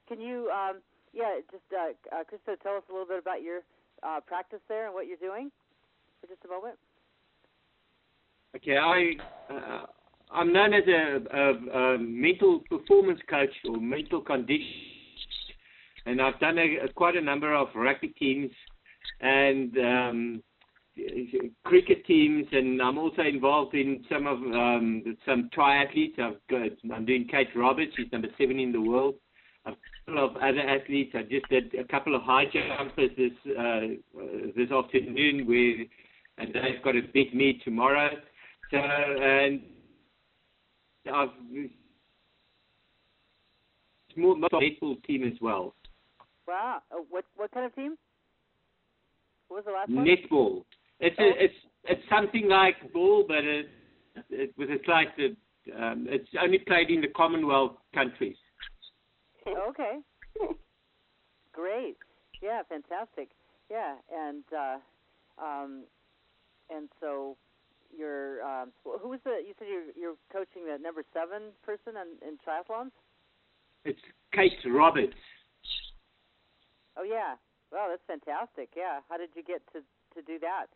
Can you, Krista, tell us a little bit about your practice there and what you're doing for just a moment? Okay, I'm known as a mental performance coach or mental condition, and I've done quite a number of rugby teams and cricket teams, and I'm also involved in some triathletes. I'm doing Kate Roberts, she's number 7 in the world. A couple of other athletes. I just did a couple of high jumpers this afternoon, and they've got a big meet tomorrow. So, and I've more netball team as well. Wow, what kind of team? What was the last one? Netball. It's something like ball, but it's like it's only played in the Commonwealth countries. Okay. Great. Yeah, fantastic. Yeah, and so you're who was you said you're coaching the number 7 person in triathlons? It's Kate Roberts. Oh yeah. Wow, that's fantastic. Yeah. How did you get to do that?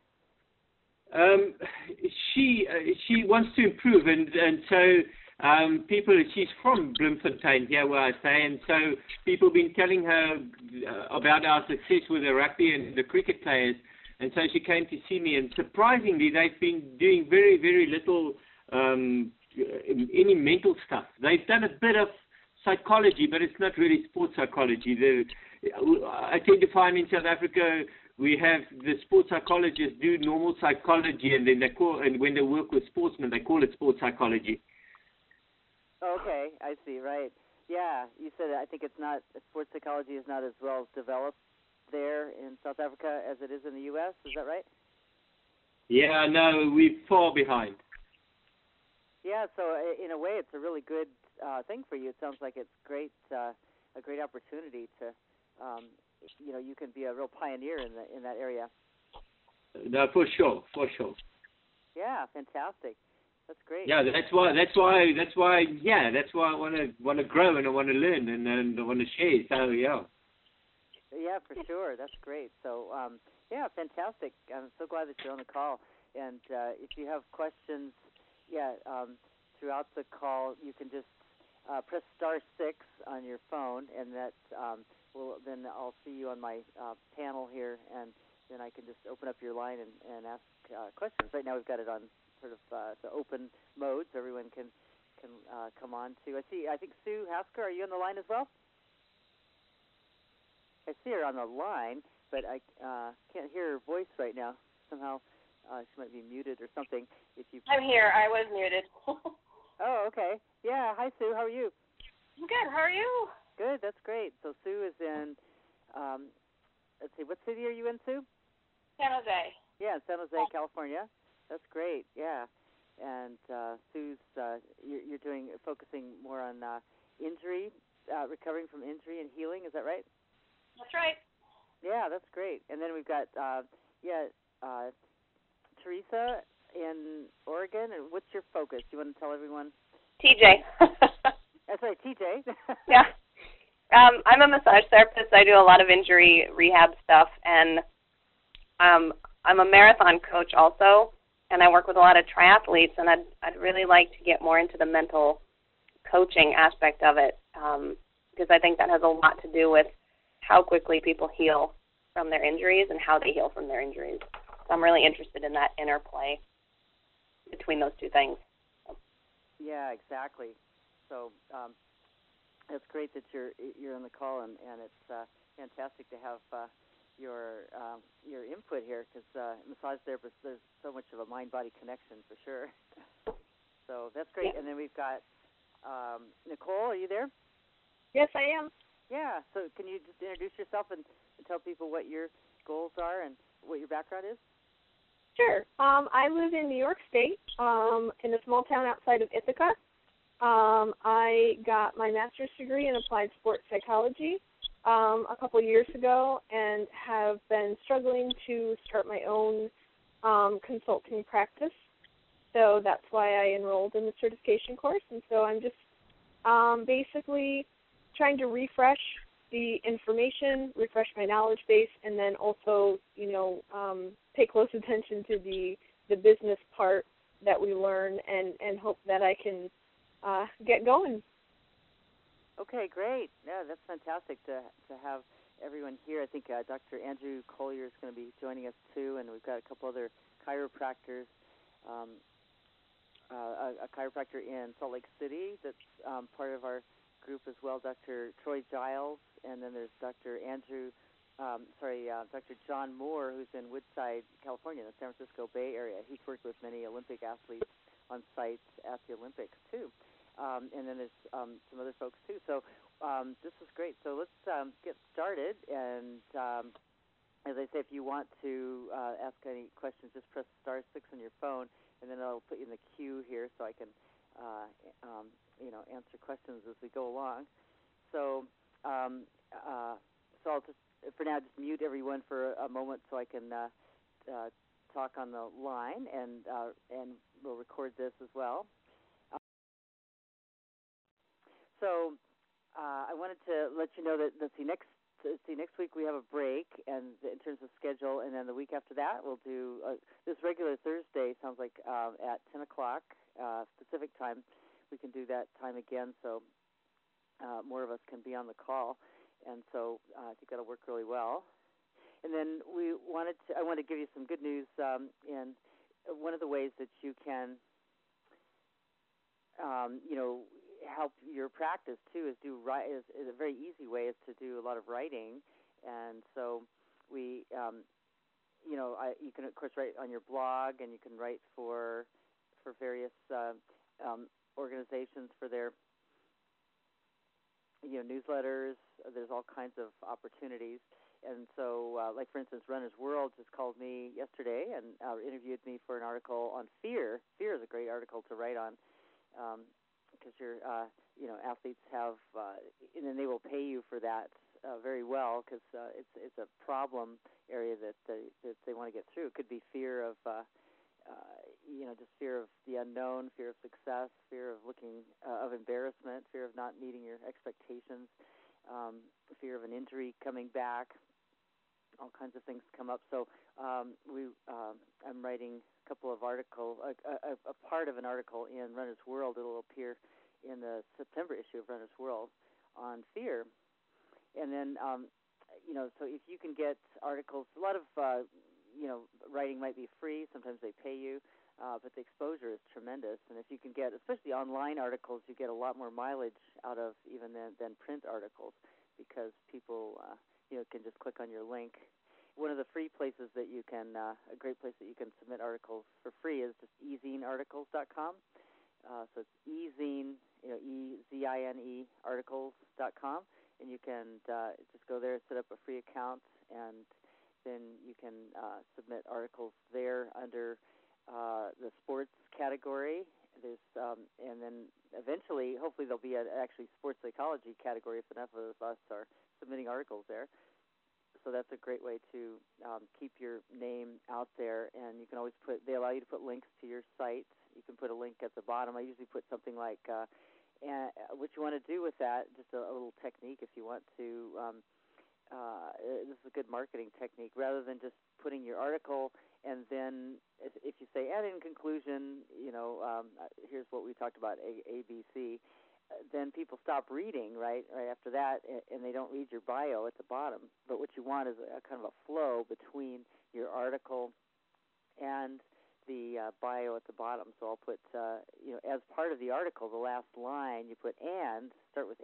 She wants to improve, and so she's from Bloemfontein, here where I stay, and so people have been telling her about our success with the rugby and the cricket players, and so she came to see me, and surprisingly they've been doing very, very little any mental stuff. They've done a bit of psychology, but it's not really sports psychology. I tend to find in South Africa we have the sports psychologists do normal psychology, and then when they work with sportsmen, they call it sports psychology. Okay, I see. Right. Yeah, you said I think sports psychology is not as well developed there in South Africa as it is in the U.S. Is that right? Yeah, no, we're far behind. Yeah, so in a way, it's a really good thing for you. It sounds like it's a great opportunity to. You can be a real pioneer in that area. No, for sure. Yeah, fantastic. That's great. Yeah, that's why. Yeah, that's why I want to grow and I want to learn and I want to share. So yeah. Yeah, for sure. That's great. So yeah, fantastic. I'm so glad that you're on the call. And if you have questions, throughout the call, you can just press *6 on your phone, and that. Then I'll see you on my panel here, and then I can just open up your line and ask questions. Right now we've got it on sort of the open mode, so everyone can come on to. I think Sue Hasker, are you on the line as well? I see her on the line, but I can't hear her voice right now. Somehow she might be muted or something. I'm here. I was muted. Oh, okay. Yeah. Hi, Sue. How are you? I'm good. How are you? Good, that's great. So Sue is in, let's see, what city are you in, Sue? San Jose. Yeah, San Jose, California. That's great, yeah. And Sue's, you're focusing more on injury, recovering from injury and healing, is that right? That's right. Yeah, that's great. And then we've got, Teresa in Oregon. And what's your focus? Do you want to tell everyone? TJ. That's right, TJ. Yeah. I'm a massage therapist. I do a lot of injury rehab stuff, and I'm a marathon coach also, and I work with a lot of triathletes, and I'd really like to get more into the mental coaching aspect of it, because I think that has a lot to do with how quickly people heal from their injuries and how they heal from their injuries. So I'm really interested in that interplay between those two things. Yeah, exactly. So it's great that you're on the call, and it's fantastic to have your input here, because massage therapists, there's so much of a mind-body connection for sure. So that's great. Yeah. And then we've got Nicole. Are you there? Yes, I am. Yeah. So can you just introduce yourself and tell people what your goals are and what your background is? Sure. I live in New York State, in a small town outside of Ithaca. I got my master's degree in applied sports psychology a couple years ago, and have been struggling to start my own consulting practice. So that's why I enrolled in the certification course. And so I'm just basically trying to refresh the information, refresh my knowledge base, and then also, pay close attention to the business part that we learn, and hope that I can get going. Okay, great. Yeah, that's fantastic to have everyone here. I think Dr. Andrew Collier is going to be joining us too, and we've got a couple other chiropractors. A chiropractor in Salt Lake City that's part of our group as well, Dr. Troy Giles, and then there's Dr. John Moore, who's in Woodside, California, in the San Francisco Bay Area. He's worked with many Olympic athletes on sites at the Olympics too. And then there's some other folks too. So this is great. So let's get started. And as I say, if you want to ask any questions, just press *6 on your phone, and then I'll put you in the queue here so I can, answer questions as we go along. So, so I'll just, for now, just mute everyone for a moment so I can talk on the line, and we'll record this as well. So I wanted to let you know that next week we have a break, and in terms of schedule, and then the week after that we'll do this regular Thursday. Sounds like at 10 o'clock Pacific time. We can do that time again, so more of us can be on the call, and so I think that'll work really well. And then I want to give you some good news. And one of the ways that you can, help your practice too is a very easy way is to do a lot of writing. And so we, you can of course write on your blog, and you can write for various organizations for their newsletters. There's all kinds of opportunities. And so, like for instance, Runner's World just called me yesterday and interviewed me for an article on fear. Fear is a great article to write on, because your athletes have, and then they will pay you for that very well, because it's a problem area that they want to get through. It could be fear of just fear of the unknown, fear of success, fear of of embarrassment, fear of not meeting your expectations, fear of an injury coming back. All kinds of things come up. So I'm writing a couple of articles, a part of an article in Runner's World. It'll appear in the September issue of Runner's World on fear. And then, so if you can get articles, a lot of, writing might be free. Sometimes they pay you, but the exposure is tremendous. And if you can get, especially online articles, you get a lot more mileage out of even than print articles, because people, can just click on your link. One of the free places that you can, a great place that you can submit articles for free is just ezinearticles.com. So it's ezine, EZINE articles.com, and you can just go there, set up a free account, and then you can submit articles there under the sports category. There's and then eventually, hopefully, there'll be actually sports psychology category if enough of us are submitting articles there. So that's a great way to keep your name out there, and you can always they allow you to put links to your site. You can put a link at the bottom. I usually put something like what you want to do with that, just a little technique if you want to. This is a good marketing technique. Rather than just putting your article and then if you say, and in conclusion, here's what we talked about, ABC, then people stop reading right after that, and they don't read your bio at the bottom. But what you want is a kind of a flow between your article and the bio at the bottom. So I'll put, as part of the article, the last line, you put start with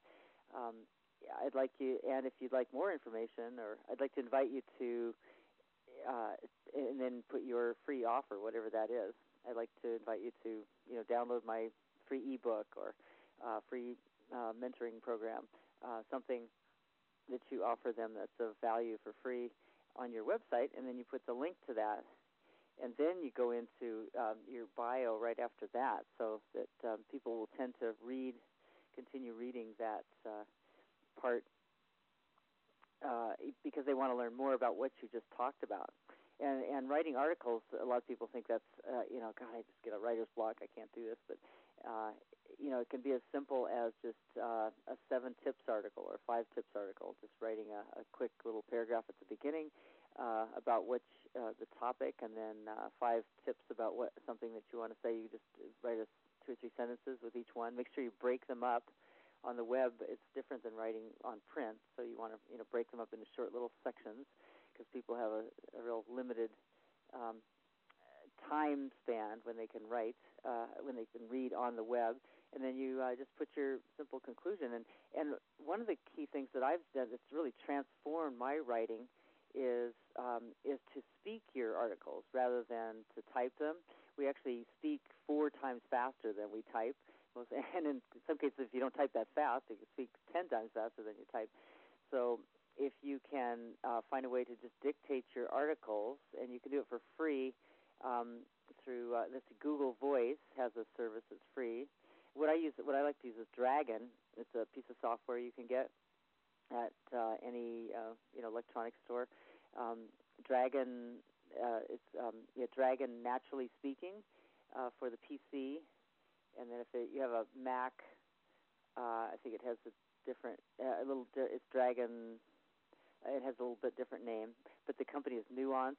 I'd like you, and if you'd like more information, or I'd like to invite you to, and then put your free offer, whatever that is. I'd like to invite you to, download my free ebook or free mentoring program, something that you offer them that's of value for free on your website, and then you put the link to that, and then you go into your bio right after that, so that people will tend to continue reading that part because they want to learn more about what you just talked about. And writing articles, a lot of people think that's, God, I just get a writer's block, I can't do this. But it can be as simple as just a 7 tips article or 5 tips article, just writing a quick little paragraph at the beginning about the topic, and then 5 tips about something that you want to say. You just write 2 or 3 sentences with each one. Make sure you break them up. On the web, it's different than writing on print, so you want to break them up into short little sections, because people have a real limited time span when they can write, when they can read on the web. And then you just put your simple conclusion. And one of the key things that I've done that's really transformed my writing is to speak your articles rather than to type them. We actually speak 4 times faster than we type. And in some cases, if you don't type that fast, you can speak 10 times faster than you type. So if you can find a way to just dictate your articles, and you can do it for free through this Google Voice has a service that's free. What I like to use is Dragon. It's a piece of software you can get at any electronic store. Dragon, Dragon Naturally Speaking for the PC. And then if you have a Mac, I think it has a different, it's Dragon, it has a little bit different name, but the company is Nuance,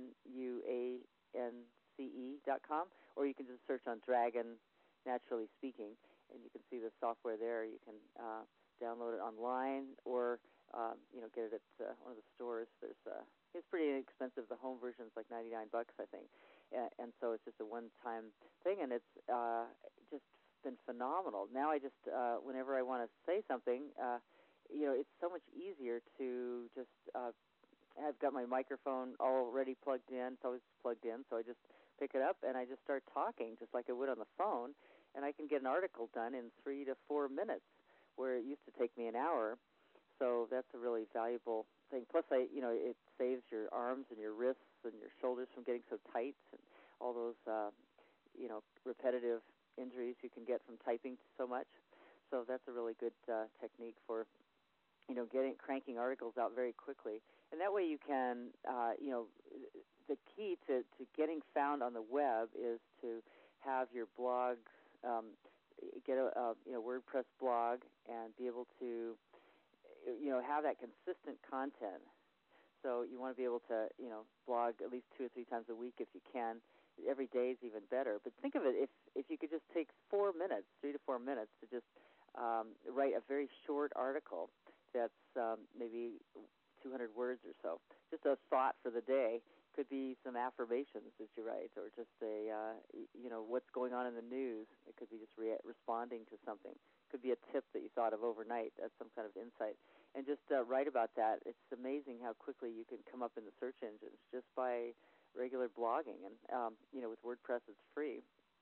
NUANCE.com, or you can just search on Dragon Naturally Speaking, and you can see the software there. You can download it online, or get it at one of the stores. It's pretty inexpensive. The home version is like $99, I think. And so it's just a one-time thing, and it's just been phenomenal. Now I just, whenever I want to say something, it's so much easier to just, I've got my microphone already plugged in. It's always plugged in, so I just pick it up, and I just start talking just like I would on the phone, and I can get an article done in 3 to 4 minutes, where it used to take me an hour. So that's a really valuable thing. Plus, it saves your arms and your wrists and your shoulders from getting so tight, and all those, repetitive injuries you can get from typing so much. So that's a really good technique for, cranking articles out very quickly. And that way you can, the key to getting found on the web is to have your blog, get a WordPress blog, and be able to, have that consistent content. So you want to be able to, blog at least 2 or 3 times a week if you can. Every day is even better. But think of it, if you could just take 4 minutes, 3 to 4 minutes, to just write a very short article that's maybe 200 words or so. Just a thought for the day. Could be some affirmations that you write, or just what's going on in the news. It could be just responding to something. It could be a tip that you thought of overnight. That's some kind of insight. And just write about that. It's amazing how quickly you can come up in the search engines just by regular blogging. And, with WordPress, it's free.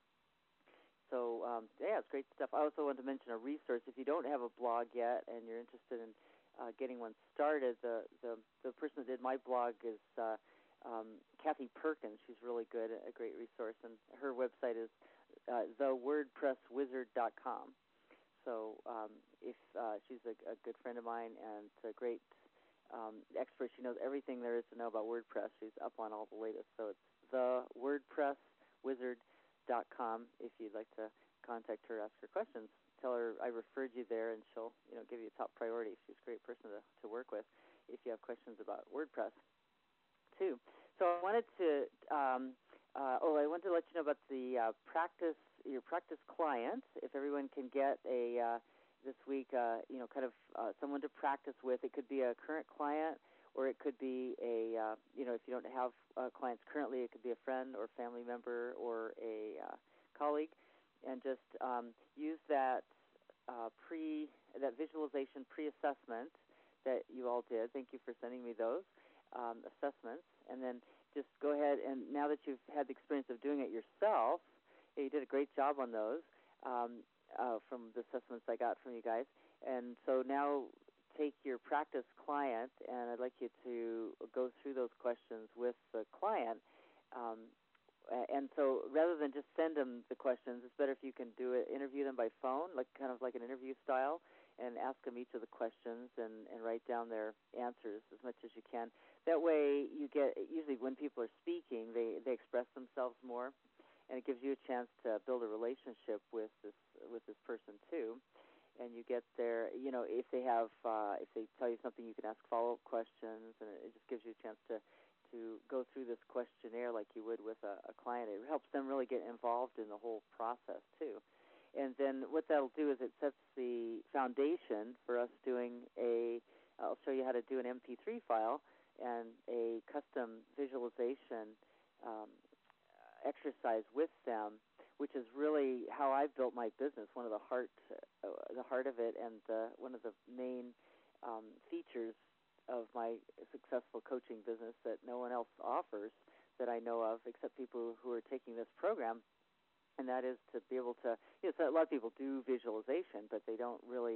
So, it's great stuff. I also want to mention a resource. If you don't have a blog yet and you're interested in getting one started, the person that did my blog is Kathy Perkins. She's really good, a great resource. And her website is thewordpresswizard.com. So if she's a good friend of mine and a great expert. She knows everything there is to know about WordPress. She's up on all the latest. So it's thewordpresswizard.com if you'd like to contact her, ask her questions. Tell her I referred you there, and she'll give you a top priority. She's a great person to work with if you have questions about WordPress too. So I wanted to I wanted to let you know about the your practice clients. If everyone can get a this week, someone to practice with. It could be a current client, or it could be a if you don't have clients currently, it could be a friend or family member or a colleague, and just use that visualization pre-assessment that you all did. Thank you for sending me those assessments, and then just go ahead, and now that you've had the experience of doing it yourself, you did a great job on those from the assessments I got from you guys. And so now take your practice client, and I'd like you to go through those questions with the client. And so rather than just send them the questions, it's better if you can interview them by phone, kind of like an interview style, and ask them each of the questions and write down their answers as much as you can. That way you get, usually when people are speaking, they express themselves more, and it gives you a chance to build a relationship with this with this person too. And you get there, if they have, if they tell you something, you can ask follow-up questions, and it just gives you a chance to go through this questionnaire like you would with a client. It helps them really get involved in the whole process too. And then what that'll do is it sets the foundation for us doing I'll show you how to do an MP3 file and a custom visualization exercise with them, which is really how I've built my business. One of the heart of it, and one of the main features of my successful coaching business that no one else offers that I know of, except people who are taking this program, and that is to be able to. So a lot of people do visualization, but they don't really,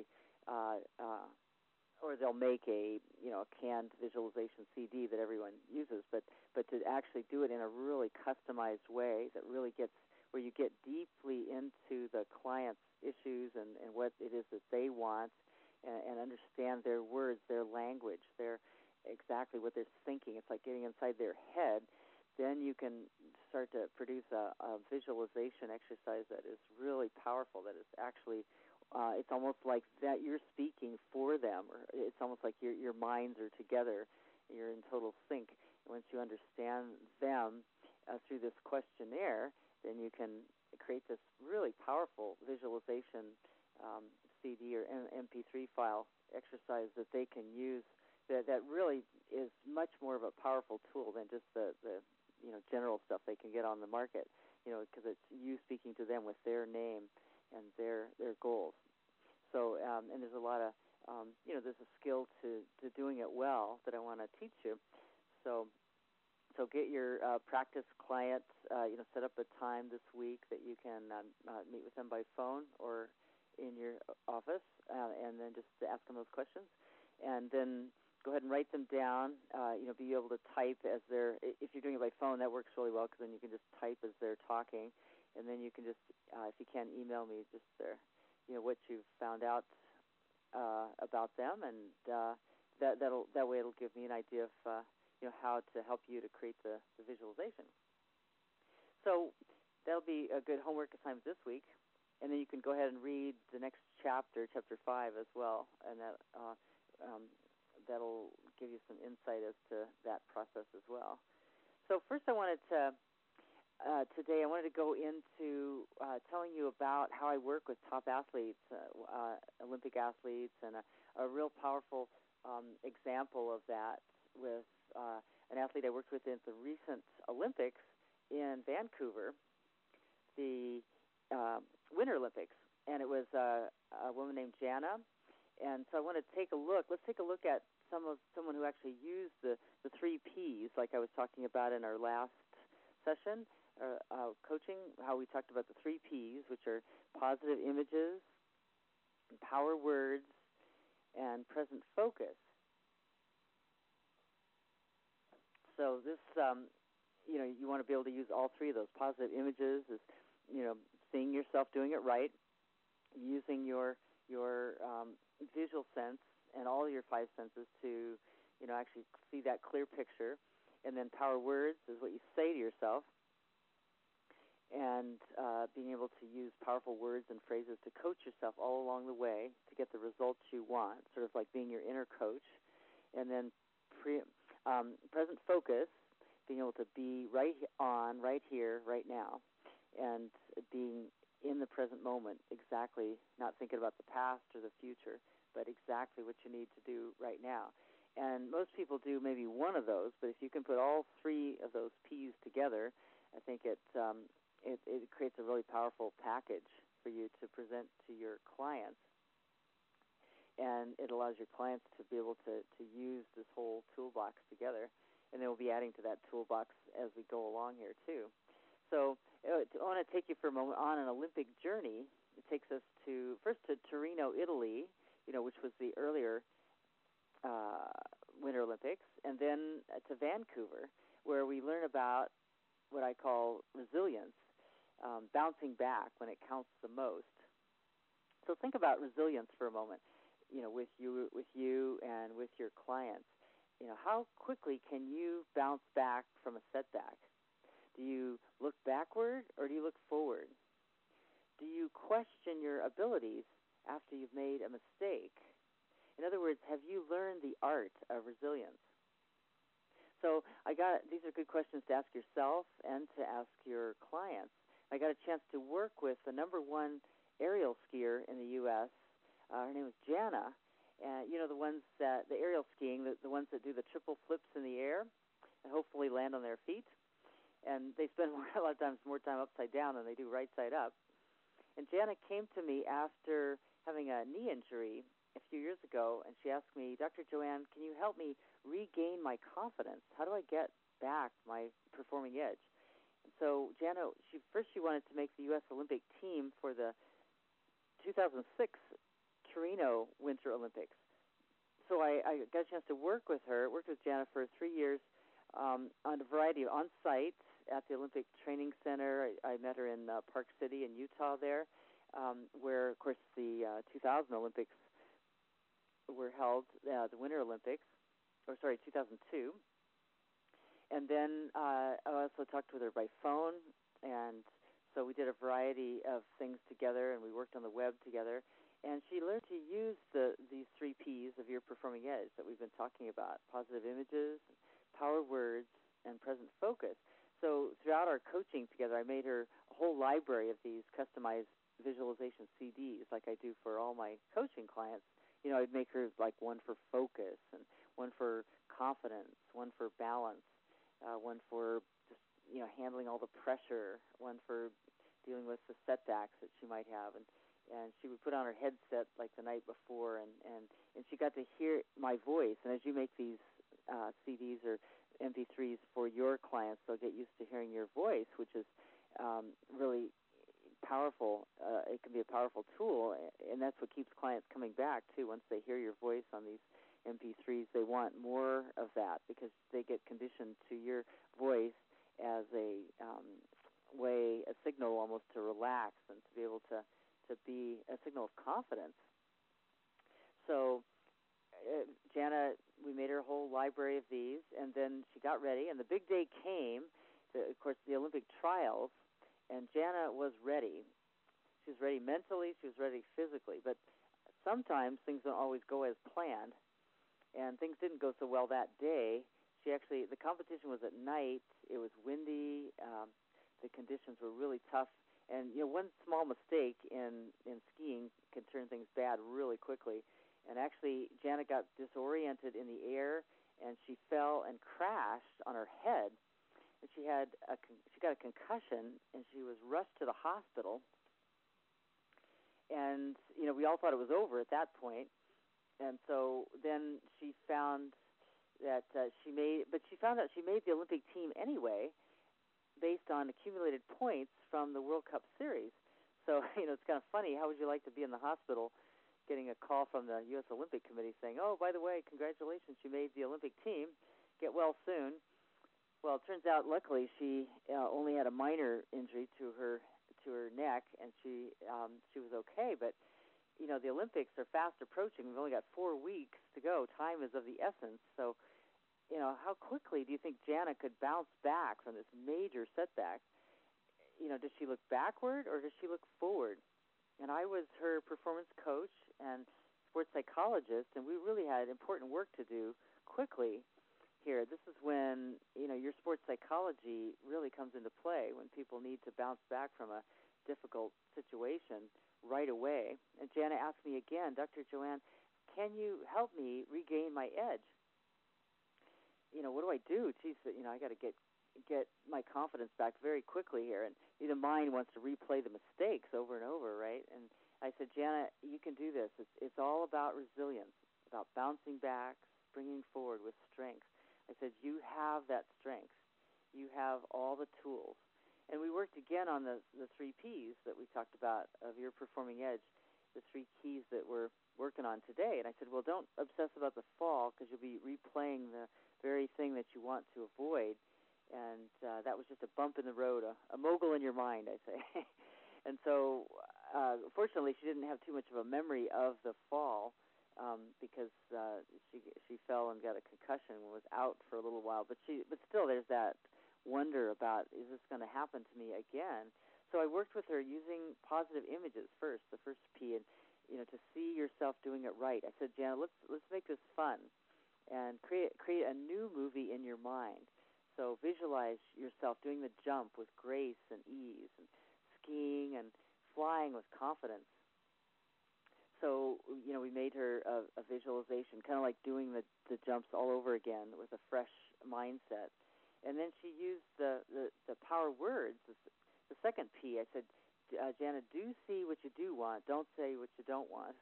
or they'll make a canned visualization CD that everyone uses, but to actually do it in a really customized way that really gets where you get deeply into the client's issues and what it is that they want, and understand their words, their language, exactly what they're thinking. It's like getting inside their head. Then you can start to produce a visualization exercise that is really powerful, that is actually, it's almost like that you're speaking for them, or it's almost like your minds are together, you're in total sync. And once you understand them through this questionnaire, then you can create this really powerful visualization CD or MP3 file exercise that they can use. That really is much more of a powerful tool than just the general stuff they can get on the market. Because it's you speaking to them with their name and their goals. So and there's a lot of there's a skill to doing it well that I want to teach you. So get your practice clients, set up a time this week that you can meet with them by phone or in your office, and then just to ask them those questions. And then go ahead and write them down, be able to type as they're, if you're doing it by phone, that works really well, because then you can just type as they're talking. And then you can just, if you can, email me just what you've found out about them, and that way it'll give me an idea of how to help you to create the visualization. So that'll be a good homework assignment this week, and then you can go ahead and read the next chapter 5 as well, and that'll give you some insight as to that process as well. So first I wanted to today I wanted to go into telling you about how I work with top athletes, Olympic athletes, and a real powerful example of that with an athlete I worked with in the recent Olympics in Vancouver, the Winter Olympics, and it was a woman named Jana. And so I want to take a look. Let's take a look at someone who actually used the 3 Ps, like I was talking about in our last session, coaching, how we talked about the 3 Ps, which are positive images, power words, and present focus. So this, you want to be able to use all 3 of those. Positive images is, seeing yourself doing it right, using your visual sense and all your 5 senses to, actually see that clear picture. And then power words is what you say to yourself, and being able to use powerful words and phrases to coach yourself all along the way to get the results you want, sort of like being your inner coach. And then present focus, being able to be right on, right here, right now, and being in the present moment, exactly, not thinking about the past or the future, but exactly what you need to do right now. And most people do maybe one of those, but if you can put all 3 of those P's together, I think it creates a really powerful package for you to present to your clients. And it allows your clients to be able to use this whole toolbox together. And then we'll be adding to that toolbox as we go along here, too. So I want to take you for a moment on an Olympic journey. It takes us first to Torino, Italy, which was the earlier Winter Olympics, and then to Vancouver, where we learn about what I call resilience, bouncing back when it counts the most. So think about resilience for a moment, with you and with your clients. How quickly can you bounce back from a setback? Do you look backward or do you look forward? do you question your abilities after you've made a mistake? In other words, have you learned the art of resilience? So these are good questions to ask yourself and to ask your clients. I got a chance to work with the number one aerial skier in the U.S. Her name is Jana. You know, the aerial skiing, the ones that do the triple flips in the air and hopefully land on their feet. And they spend a lot of times more time upside down than they do right side up. And Jana came to me after having a knee injury a few years ago, and she asked me, Dr. Joanne, can you help me regain my confidence? How do I get back my performing edge? And so Jana, she wanted to make the U.S. Olympic team for the 2006 Torino Winter Olympics. So I got a chance to worked with Jana for 3 years on a variety of on-site at the Olympic Training Center. I met her in Park City in Utah there, where, of course, the 2000 Olympics were held, the Winter Olympics, 2002. And then I also talked with her by phone, and so we did a variety of things together, and we worked on the web together. And she learned to use these 3 Ps of your performing edge that we've been talking about: positive images, power words, and present focus. So throughout our coaching together, I made her a whole library of these customized visualization CDs like I do for all my coaching clients. You know, I'd make her like one for focus and one for confidence, one for balance, one for just, you know, handling all the pressure, one for dealing with the setbacks that she might have. And she would put on her headset like the night before, and she got to hear my voice. And as you make these CDs or MP3s for your clients, they'll get used to hearing your voice, which is really powerful. It can be a powerful tool, and that's what keeps clients coming back, too. Once they hear your voice on these MP3s, they want more of that because they get conditioned to your voice as a signal almost to relax and to be able to be a signal of confidence. So Jana, we made her a whole library of these, and then she got ready, and the big day came, of course, the Olympic trials, and Jana was ready. She was ready mentally, she was ready physically, but sometimes things don't always go as planned, and things didn't go so well that day. The competition was at night, it was windy, the conditions were really tough, and you know, one small mistake in skiing can turn things bad really quickly. And actually, Jana got disoriented in the air, and she fell and crashed on her head. And she got a concussion, and she was rushed to the hospital. And you know, we all thought it was over at that point. And so then she found that she made the Olympic team anyway, based on accumulated points from the World Cup series. So you know, it's kind of funny. How would you like to be in the hospital, getting a call from the U.S. Olympic Committee saying, "Oh, by the way, congratulations, you made the Olympic team. Get well soon." Well, it turns out, luckily, she only had a minor injury to her neck, and she was okay. But you know, the Olympics are fast approaching. We've only got 4 weeks to go. Time is of the essence. So, you know, how quickly do you think Jana could bounce back from this major setback? You know, does she look backward or does she look forward? And I was her performance coach and sports psychologist, and we really had important work to do quickly here. This is when, you know, your sports psychology really comes into play, when people need to bounce back from a difficult situation right away. And Jana asked me again, Dr. Joanne, can you help me regain my edge? You know, what do I do? Geez, you know, I got to get my confidence back very quickly here. And the mind wants to replay the mistakes over and over, right? And I said, Jana, you can do this. It's all about resilience, about bouncing back, springing forward with strength. I said, you have that strength. You have all the tools. And we worked again on the 3 Ps that we talked about of your performing edge, the 3 keys that we're working on today. And I said, well, don't obsess about the fall because you'll be replaying the very thing that you want to avoid. And that was just a bump in the road, a mogul in your mind, I say. And so, fortunately, she didn't have too much of a memory of the fall because she fell and got a concussion and was out for a little while. But still, there's that wonder about, is this going to happen to me again? so I worked with her using positive images first, the first P, and to see yourself doing it right. I said, Jana, let's make this fun, and create a new movie in your mind. So visualize yourself doing the jump with grace and ease, and skiing and flying with confidence. So we made her a visualization, kind of like doing the jumps all over again with a fresh mindset. And then she used the power words, the second P. I said, Jana, do see what you do want. Don't say what you don't want.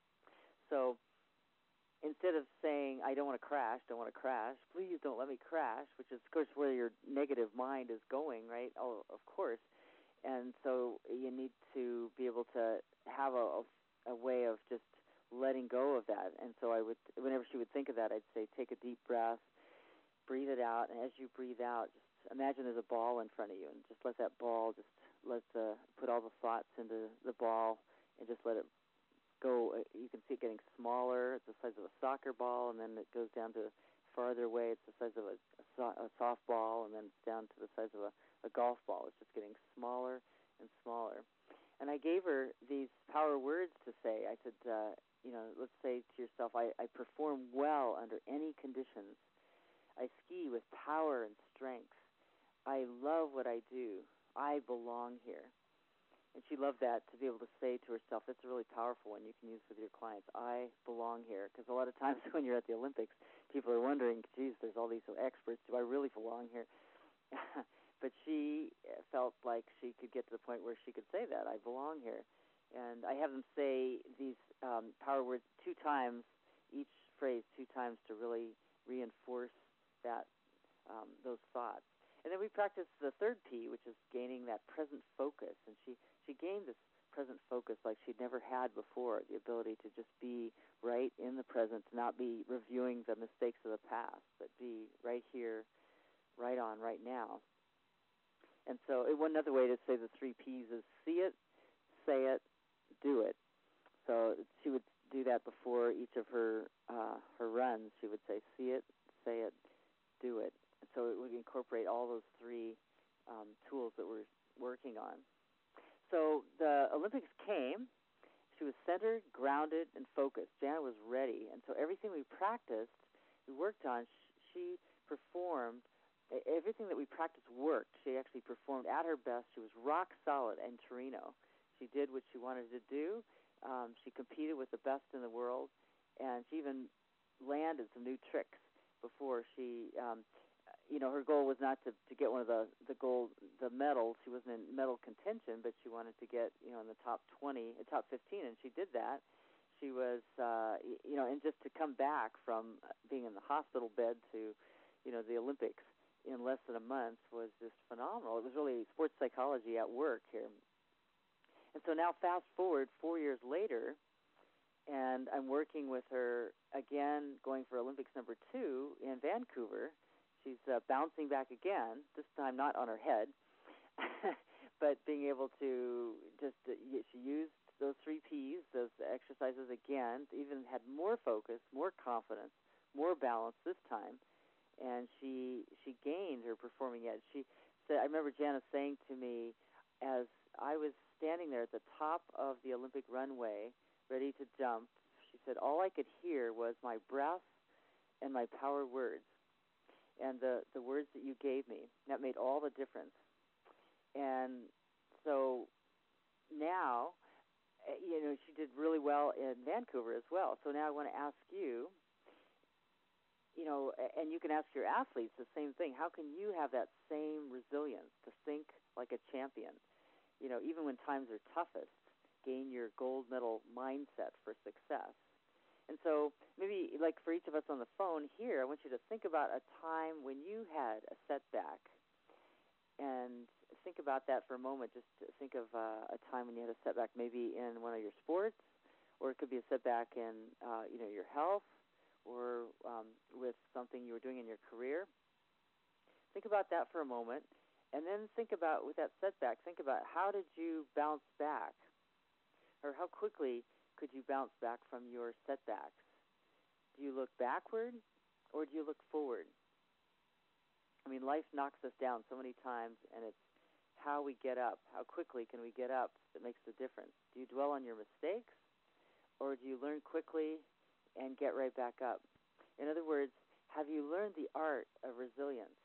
So instead of saying, I don't want to crash, please don't let me crash, which is, of course, where your negative mind is going, right? Oh, of course. And so you need to be able to have a way of just letting go of that. And so whenever she would think of that, I'd say, take a deep breath, breathe it out, and as you breathe out, just imagine there's a ball in front of you, and just let that ball, put all the thoughts into the ball, and just let it go. You can see it getting smaller. It's the size of a soccer ball, and then it goes down to farther away. It's the size of a softball, and then it's down to the size of a golf ball. It's just getting smaller and smaller. And I gave her these power words to say. I said, let's say to yourself, I perform well under any conditions. I ski with power and strength. I love what I do. I belong here. And she loved that, to be able to say to herself. That's a really powerful one you can use with your clients. I belong here. Because a lot of times when you're at the Olympics, people are wondering, geez, there's all these experts. Do I really belong here? But she felt like she could get to the point where she could say that, I belong here. And I have them say these power words 2 times, each phrase 2 times, to really reinforce that those thoughts. And then we practiced the third P, which is gaining that present focus. And she gained this present focus like she'd never had before, the ability to just be right in the present, to not be reviewing the mistakes of the past, but be right here, right on, right now. And so one other way to say the 3 Ps is see it, say it, do it. So she would do that before each of her runs. She would say, see it, say it, do it. And so it would incorporate all those 3 tools that we're working on. So the Olympics came. She was centered, grounded, and focused. Jana was ready. And so everything we practiced, we worked on, she performed. Everything that we practiced worked. She actually performed at her best. She was rock solid in Torino. She did what she wanted to do. She competed with the best in the world, and she even landed some new tricks before she, her goal was not to get one of the medals. She wasn't in medal contention, but she wanted to get, in the top 20, top 15, and she did that. She was, and just to come back from being in the hospital bed to, the Olympics in less than a month was just phenomenal. It was really sports psychology at work here. And so now fast forward 4 years later, and I'm working with her again, going for Olympics number 2 in Vancouver. She's bouncing back again, this time not on her head, but being able to she used those 3 Ps, those exercises again, even had more focus, more confidence, more balance this time. And she gained her performing edge. She said, I remember Jana saying to me, as I was standing there at the top of the Olympic runway, ready to jump, she said, all I could hear was my breath and my power words, and the words that you gave me. That made all the difference. And so now, she did really well in Vancouver as well. So now I want to ask you, and you can ask your athletes the same thing. How can you have that same resilience to think like a champion? Even when times are toughest, gain your gold medal mindset for success. And so maybe like for each of us on the phone here, I want you to think about a time when you had a setback, and think about that for a moment. Just to think of a time when you had a setback, maybe in one of your sports, or it could be a setback in your health, or with something you were doing in your career. Think about that for a moment, and then think about, with that setback, think about how did you bounce back, or how quickly could you bounce back from your setbacks? Do you look backward, or do you look forward? I mean, life knocks us down so many times, and it's how we get up. How quickly can we get up that makes the difference? Do you dwell on your mistakes, or do you learn quickly and get right back up? In other words, have you learned the art of resilience?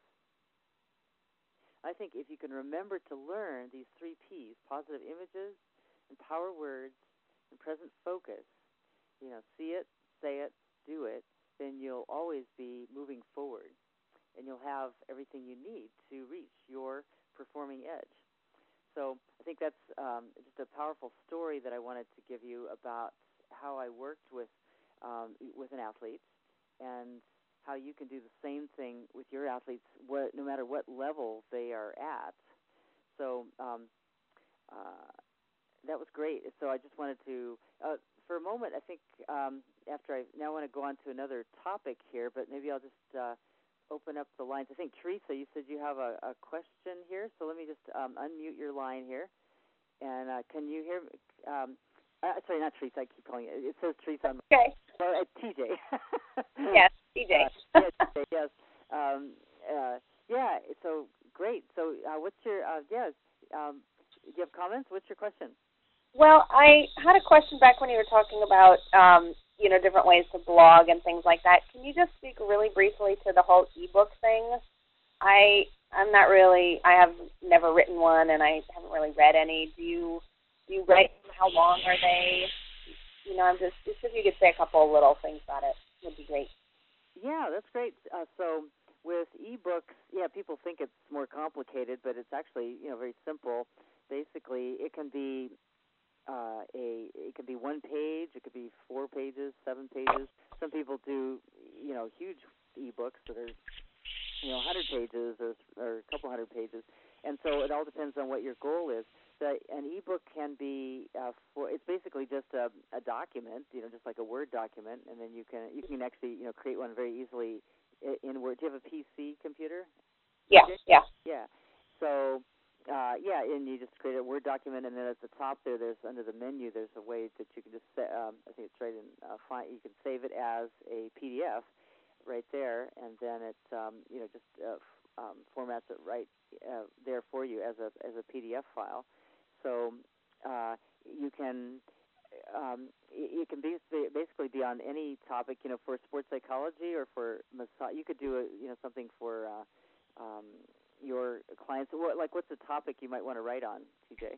I think if you can remember to learn these 3 P's, positive images, empower words, and present focus, see it, say it, do it, then you'll always be moving forward, and you'll have everything you need to reach your performing edge. So I think that's just a powerful story that I wanted to give you about how I worked with an athlete, and how you can do the same thing with your athletes, no matter what level they are at. So that was great. So I just wanted to, for a moment, I think now want to go on to another topic here, but maybe I'll just open up the lines. I think, Teresa, you said you have a question here, so let me just unmute your line here. And can you hear me? Sorry, not Teresa. I keep calling it. It says Teresa on my... Okay. TJ. Yes, TJ. Yes, TJ, yes. Yeah, so great. So what's your, do you have comments? What's your question? Well, I had a question back when you were talking about, different ways to blog and things like that. Can you just speak really briefly to the whole ebook thing? I'm not really, I have never written one, and I haven't really read any. Do you write them? How long are they? I'm just if you could say a couple of little things about it, would be great. Yeah, that's great. So with ebooks, people think it's more complicated, but it's actually, very simple. Basically, it can be it can be 1 page, it could be 4 pages, 7 pages. Some people do, huge ebooks that are, 100 pages or a couple hundred pages. And so it all depends on what your goal is. An ebook can be it's basically just a document, just like a Word document, and then you can actually create one very easily in Word. Do you have a PC computer? Yeah. So and you just create a Word document, and then at the top there's under the menu there's a way that you can just I think it's right in you can save it as a PDF right there, and then it formats it right there for you as a PDF file. So you can it can basically be on any topic, for sports psychology or for massage. You could do something for your clients. What's the topic you might want to write on, TJ?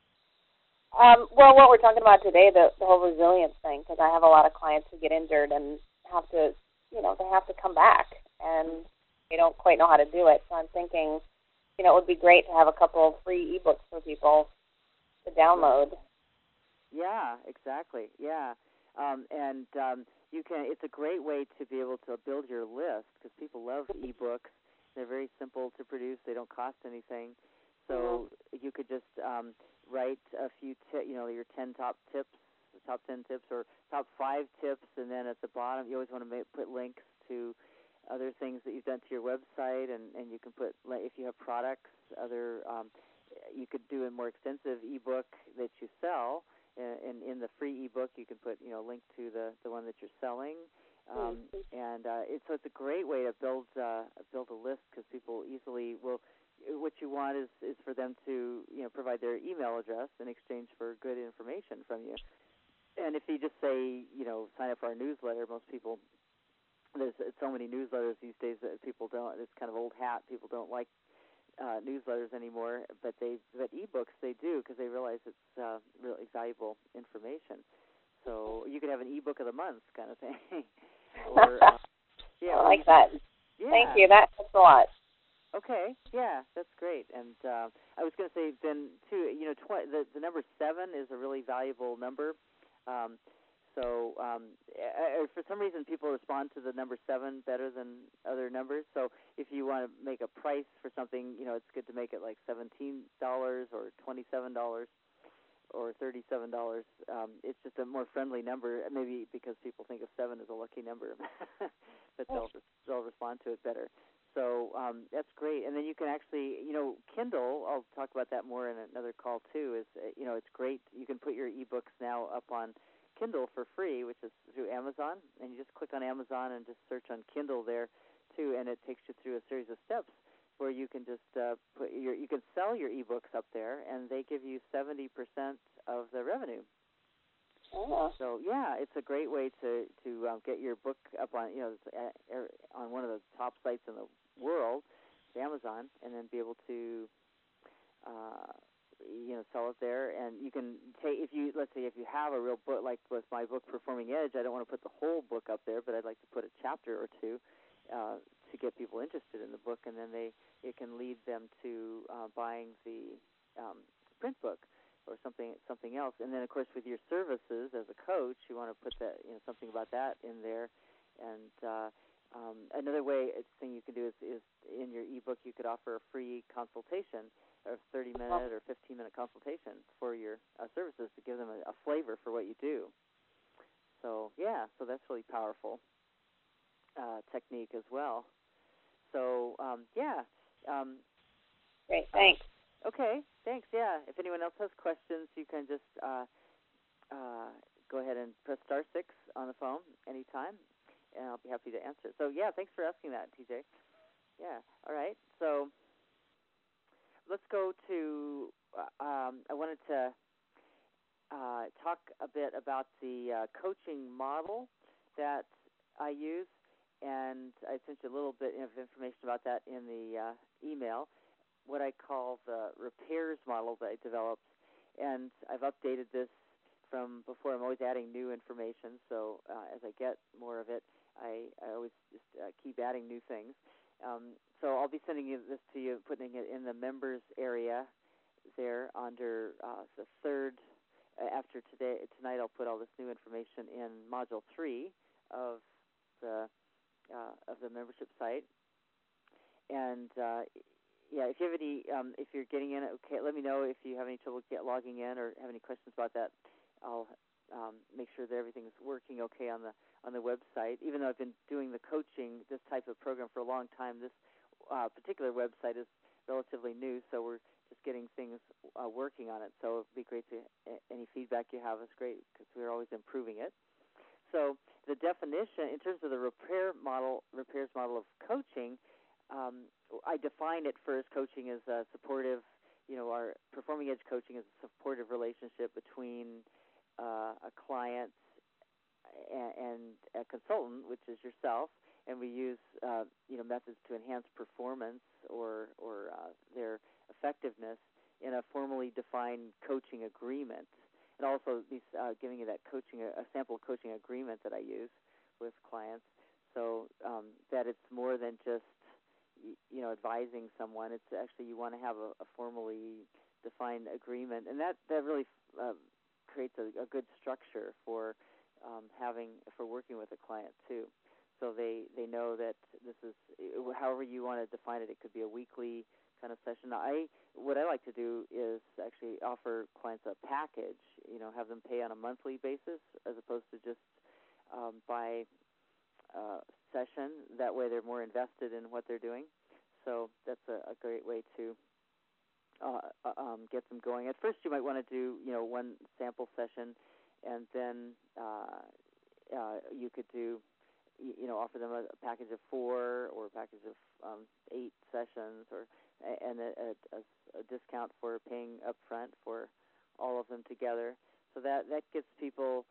Well, what we're talking about today, the whole resilience thing, because I have a lot of clients who get injured and have to, they have to come back, and they don't quite know how to do it. So I'm thinking, it would be great to have a couple of free ebooks for people to download. Yeah, exactly. Yeah, you can. It's a great way to be able to build your list because people love ebooks. They're very simple to produce. They don't cost anything. So you could just write a few, your 10 top tips, top 10 tips, or top 5 tips, and then at the bottom you always want to put links to other things that you've done to your website, and you can put, if you have products, you could do a more extensive ebook that you sell. In the free ebook, you can put a link to the one that you're selling, and so it's a great way to build a list because people easily will. What you want is for them to provide their email address in exchange for good information from you. And if you just say sign up for our newsletter, most people, there's so many newsletters these days that people don't. It's kind of old hat. People don't like newsletters anymore, but ebooks they do because they realize it's really valuable information. So you could have an ebook of the month kind of thing. Or, I like that. Yeah. Thank you. That helps a lot. Okay, yeah, that's great. And I was going to say then too, the number 7 is a really valuable number. So for some reason, people respond to the number 7 better than other numbers. So if you want to make a price for something, it's good to make it like $17 or $27 or $37. It's just a more friendly number, maybe because people think of 7 as a lucky number, but they'll respond to it better. So that's great. And then you can actually, Kindle, I'll talk about that more in another call too, is, it's great. You can put your ebooks now up on Kindle for free, which is through Amazon, and you just click on Amazon and just search on Kindle there too, and it takes you through a series of steps where you can just you can sell your ebooks up there, and they give you 70% of the revenue. Oh. So yeah, it's a great way to get your book up on on one of the top sites in the world, Amazon, and then be able to sell it there. And you can take let's say if you have a real book, like with my book Performing Edge, I don't want to put the whole book up there, but I'd like to put a chapter or two to get people interested in the book, and then it can lead them to buying the print book or something else. And then of course with your services as a coach, you want to put that something about that in there. And another thing you can do is in your ebook you could offer a free consultation, a 30-minute or 15-minute consultation for your services to give them a flavor for what you do. So yeah, so that's really powerful technique as well. So Great, thanks. Okay, thanks. Yeah, if anyone else has questions, you can just go ahead and press *6 on the phone anytime, and I'll be happy to answer. So yeah, thanks for asking that, TJ. Yeah, all right. So let's go to. I wanted to talk a bit about the coaching model that I use, and I sent you a little bit of information about that in the email. What I call the repairs model that I developed, and I've updated this from before. I'm always adding new information, so as I get more of it, I always just keep adding new things. So I'll be sending this to you, putting it in the members area there under the third. After tonight, I'll put all this new information in Module 3 of the membership site. And if you have any, if you're getting in, okay, let me know if you have any trouble logging in or have any questions about that. I'll make sure that everything's working okay on the website. Even though I've been doing the coaching, this type of program for a long time, this particular website is relatively new, so we're just getting things working on it. So it'd be great any feedback you have is great because we're always improving it. So the definition in terms of the repairs model of coaching. I define it first. Coaching is a supportive, our Performing Edge coaching is a supportive relationship between a client and a consultant, which is yourself, and we use methods to enhance performance or their effectiveness in a formally defined coaching agreement. And also giving you that a sample coaching agreement that I use with clients, so that it's more than just advising someone. It's actually you want to have a formally defined agreement, and that really creates a good structure for working with a client too. So they know that this is however you want to define it. It could be a weekly kind of session. What I like to do is actually offer clients a package. Have them pay on a monthly basis as opposed to just by session. That way they're more invested in what they're doing. So that's a great way to get them going. At first you might want to do one sample session, and then you could do offer them a package of 4 or a package of 8 sessions, and a discount for paying up front for all of them together. So that gets people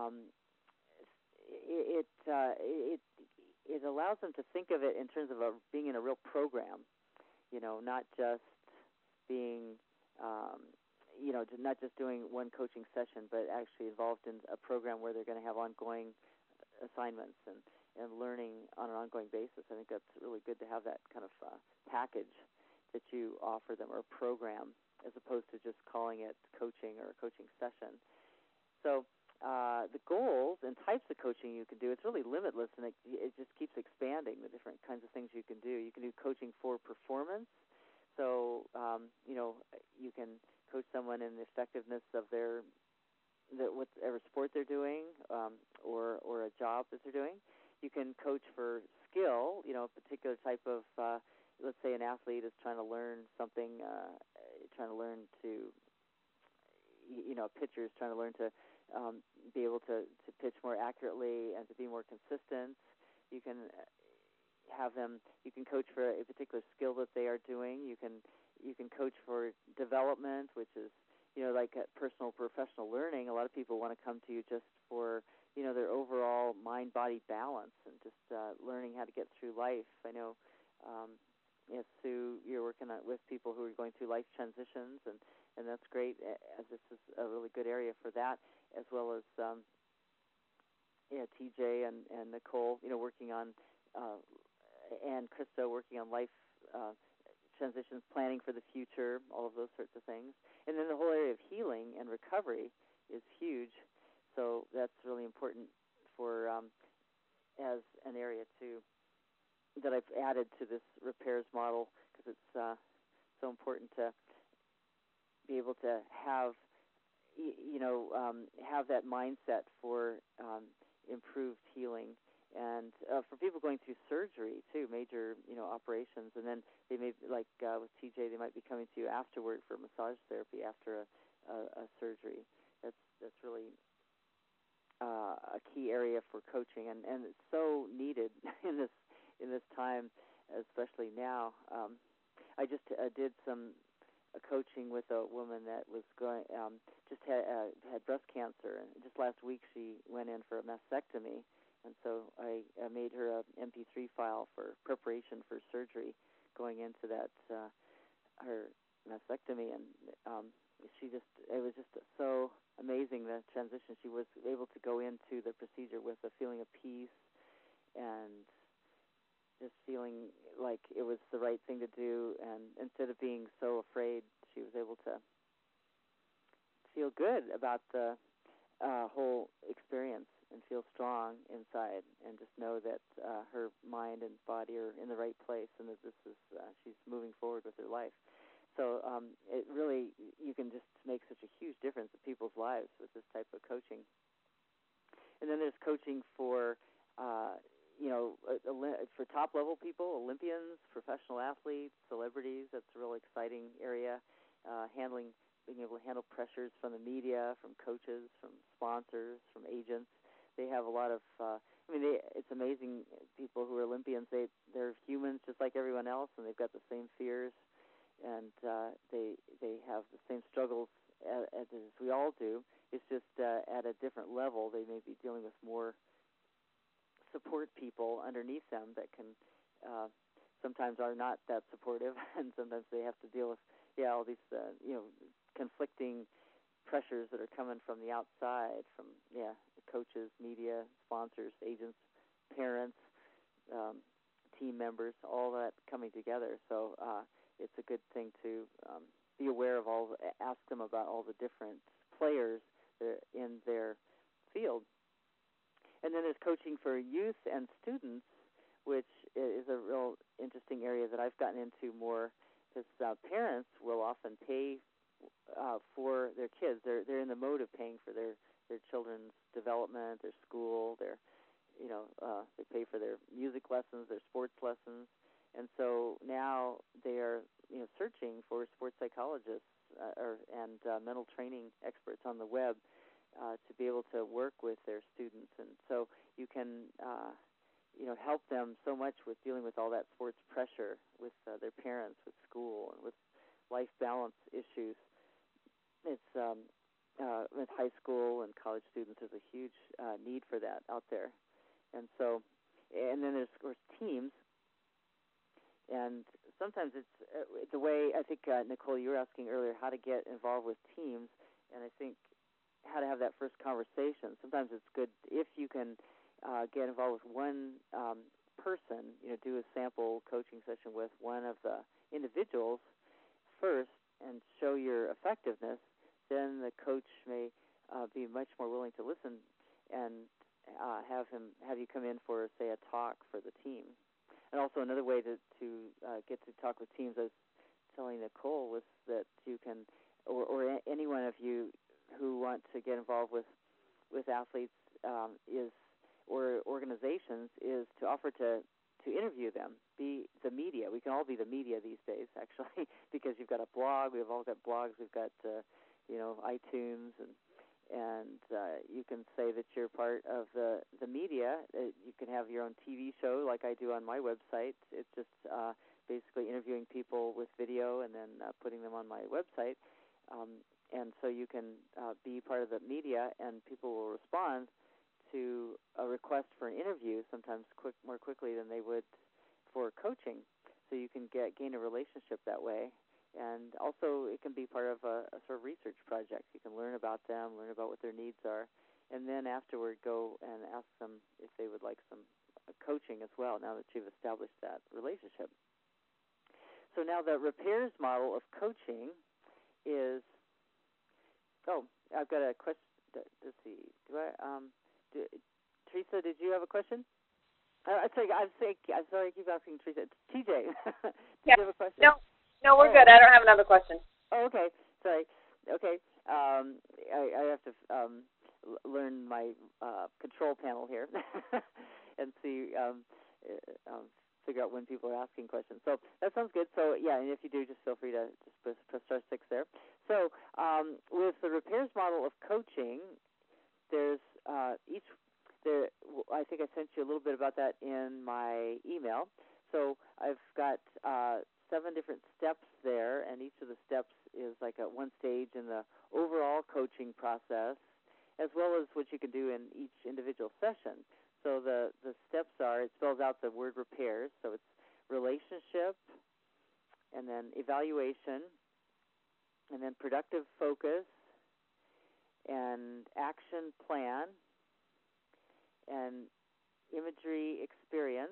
it allows them to think of it in terms of being in a real program, not just being, not just doing one coaching session, but actually involved in a program where they're going to have ongoing assignments and learning on an ongoing basis. I think that's really good to have that kind of package that you offer them, or program, as opposed to just calling it coaching or a coaching session. So the goals and types of coaching you can do, it's really limitless, and it just keeps expanding the different kinds of things you can do. You can do coaching for performance. So, you can coach someone in the effectiveness of whatever sport they're doing, or a job that they're doing. You can coach for skill, a particular type of, let's say an athlete is trying to learn something, a pitcher is trying to learn to be able to pitch more accurately and to be more consistent. You can have them. You can coach for a particular skill that they are doing. You can coach for development, which is like a personal professional learning. A lot of people want to come to you just for their overall mind-body balance and just learning how to get through life. I know, Sue, you're working with people who are going through life transitions, and that's great, as this is a really good area for that, as well as TJ and Nicole, working on, and Krista working on life transitions, planning for the future, all of those sorts of things. And then the whole area of healing and recovery is huge. So that's really important for as an area too that I've added to this repairs model, because it's so important to be able to have have that mindset for improved healing. And for people going through surgery too, major operations, and then they may, like with TJ, they might be coming to you afterward for massage therapy after a surgery. That's really a key area for coaching, and it's so needed in this time, especially now. I just did some coaching with a woman that was going just had breast cancer, and just last week she went in for a mastectomy. And so I made her a MP3 file for preparation for surgery going into that her mastectomy, and it was just so amazing, the transition. She was able to go into the procedure with a feeling of peace and just feeling like it was the right thing to do, and instead of being so afraid, she was able to feel good about the whole experience and feel strong inside, and just know that her mind and body are in the right place, and that this is she's moving forward with her life. So it really, you can just make such a huge difference in people's lives with this type of coaching. And then there's coaching for for top level people, Olympians, professional athletes, celebrities. That's a real exciting area. Being able to handle pressures from the media, from coaches, from sponsors, from agents. They have a lot of, it's amazing, people who are Olympians, they're humans just like everyone else, and they've got the same fears, and they have the same struggles as we all do. It's just at a different level. They may be dealing with more support people underneath them that can sometimes are not that supportive, and sometimes they have to deal with all these conflicting pressures that are coming from the outside, from coaches, media, sponsors, agents, parents, team members, all that coming together. So it's a good thing to be aware of ask them about all the different players in their field. And then there's coaching for youth and students, which is a real interesting area that I've gotten into more, because parents will often pay for their kids. They're in the mode of paying for their children's development, their school, they pay for their music lessons, their sports lessons, and so now they are searching for sports psychologists and mental training experts on the web to be able to work with their students, and so you can help them so much with dealing with all that sports pressure with their parents, with school, and with life balance issues. It's with high school and college students, there's a huge need for that out there. And so, and then there's, of course, teams. And sometimes it's the way, I think, Nicole, you were asking earlier how to get involved with teams, and I think how to have that first conversation. Sometimes it's good if you can get involved with one person, do a sample coaching session with one of the individuals first and show your effectiveness. Then the coach may be much more willing to listen and have you come in for, say, a talk for the team. And also another way to get to talk with teams, I was telling Nicole, was that you can, or any one of you who want to get involved with athletes or organizations, is to offer to interview them, be the media. We can all be the media these days, actually, because you've got a blog. We've all got blogs. We've got iTunes, and you can say that you're part of the media. You can have your own TV show like I do on my website. It's just basically interviewing people with video and then putting them on my website. And so you can be part of the media, and people will respond to a request for an interview sometimes more quickly than they would for coaching. So you can gain a relationship that way. And also it can be part of a sort of research project. You can learn about them, learn about what their needs are, and then afterward go and ask them if they would like some coaching as well, now that you've established that relationship. So now the repairs model of coaching is, I've got a question. Let's see. Teresa, did you have a question? I'm sorry, I keep asking Teresa. TJ, did you have a question? No, we're good. I don't have another question. Oh, okay. Sorry. Okay. I have to learn my control panel here and see, figure out when people are asking questions. So that sounds good. So, yeah, and if you do, just feel free to just press star 6 there. So with the repairs model of coaching, there's I think I sent you a little bit about that in my email. So I've got 7 different steps there, and each of the steps is like one stage in the overall coaching process, as well as what you can do in each individual session. So the steps are, it spells out the word repairs, so it's relationship, and then evaluation, and then productive focus, and action plan, and imagery experience,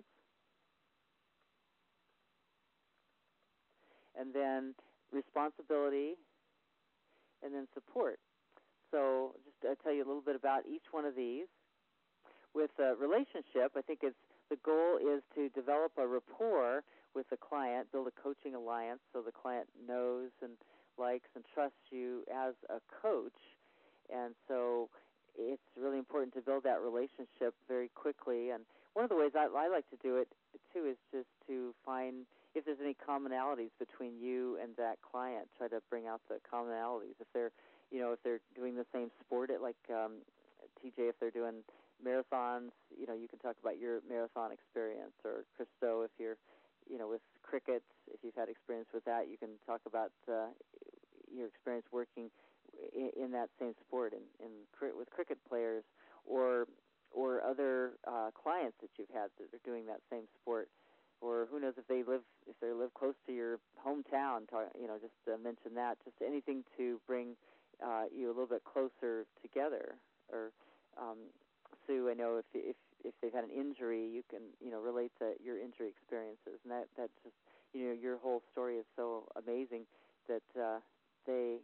and then responsibility, and then support. So just to tell you a little bit about each one of these. With a relationship, I think the goal is to develop a rapport with the client, build a coaching alliance so the client knows and likes and trusts you as a coach. And so it's really important to build that relationship very quickly. And one of the ways I like to do it, too, is just to find if there's any commonalities between you and that client. Try to bring out the commonalities. If they're doing the same sport, like TJ, if they're doing marathons, you can talk about your marathon experience, or Christo, if you're, with cricket, if you've had experience with that, you can talk about your experience working in that same sport, with cricket players, or other clients that you've had that are doing that same sport, or who knows if they live close to your hometown. Just to mention that, just anything to bring you a little bit closer together. Or Sue, I know if they've had an injury, you can relate to your injury experiences, and that just your whole story is so amazing that they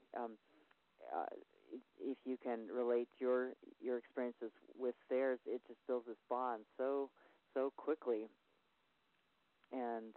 if you can relate your experiences with theirs, it just builds this bond so quickly. And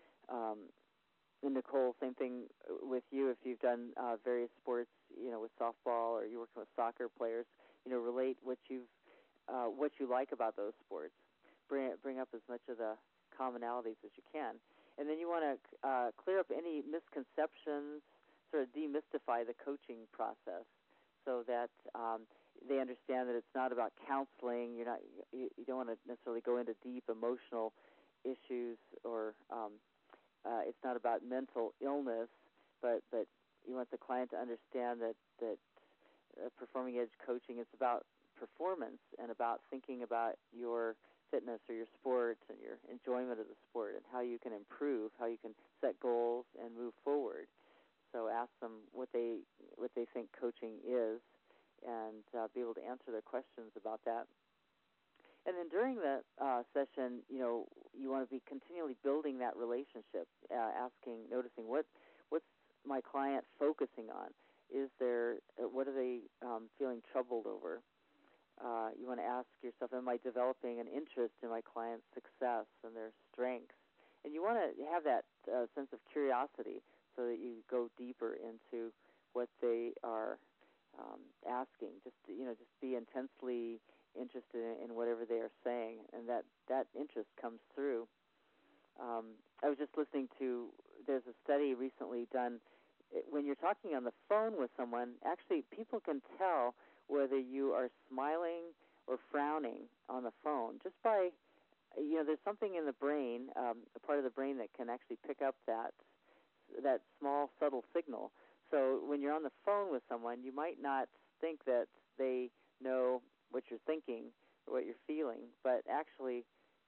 Nicole, same thing with you. If you've done various sports, with softball, or you're working with soccer players, relate what you like about those sports. Bring up as much of the commonalities as you can, and then you want to clear up any misconceptions, sort of demystify the coaching process, so that they understand that it's not about counseling. You don't want to necessarily go into deep emotional issues, or it's not about mental illness, but you want the client to understand that Performing Edge coaching is about performance and about thinking about your fitness or your sport and your enjoyment of the sport, and how you can improve, how you can set goals and move forward. So ask them what they think coaching is, and be able to answer their questions about that. And then during the session, you want to be continually building that relationship, noticing what's my client focusing on. What are they feeling troubled over? You want to ask yourself, am I developing an interest in my client's success and their strengths? And you want to have that sense of curiosity, so that you go deeper into what they are asking. Just be intensely interested in whatever they are saying, and that interest comes through. I was just listening to, there's a study recently done, when you're talking on the phone with someone, actually people can tell whether you are smiling or frowning on the phone, just by, there's something in the brain, a part of the brain that can actually pick up that small, subtle signal. So when you're on the phone with someone, you might not think that they know what you're thinking or what you're feeling, but actually,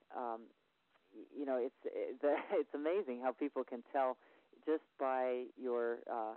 it's amazing how people can tell just by your,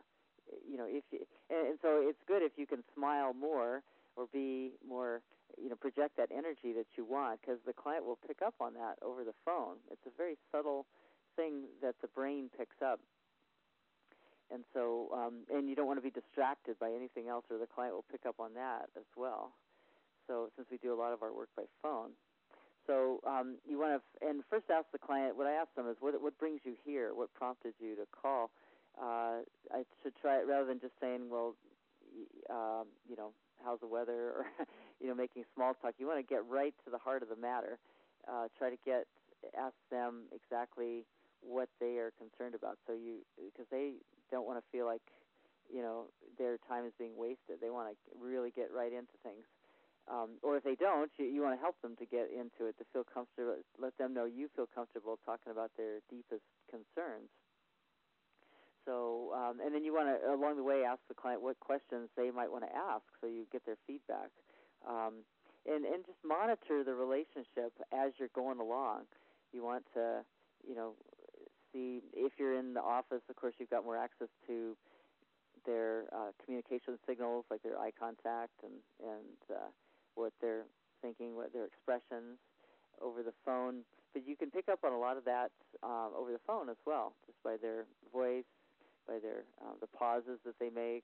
and so it's good if you can smile more or be more, project that energy that you want, because the client will pick up on that over the phone. It's a very subtle thing that the brain picks up. And so, and you don't want to be distracted by anything else, or the client will pick up on that as well. So, since we do a lot of our work by phone, so you want to, and first ask the client. What I ask them is, what brings you here? What prompted you to call? I should try it rather than just saying, well, how's the weather, or making small talk. You want to get right to the heart of the matter. Try to ask them exactly what they are concerned about. So because they don't want to feel like, their time is being wasted. They want to really get right into things. Or if they don't, you want to help them to get into it, to feel comfortable. Let them know you feel comfortable talking about their deepest concerns. So, and then you want to, along the way, ask the client what questions they might want to ask, so you get their feedback. And just monitor the relationship as you're going along. You want to, see if you're in the office. Of course, you've got more access to their communication signals, like their eye contact and what they're thinking, what their expressions over the phone. But you can pick up on a lot of that over the phone as well, just by their voice, by their the pauses that they make.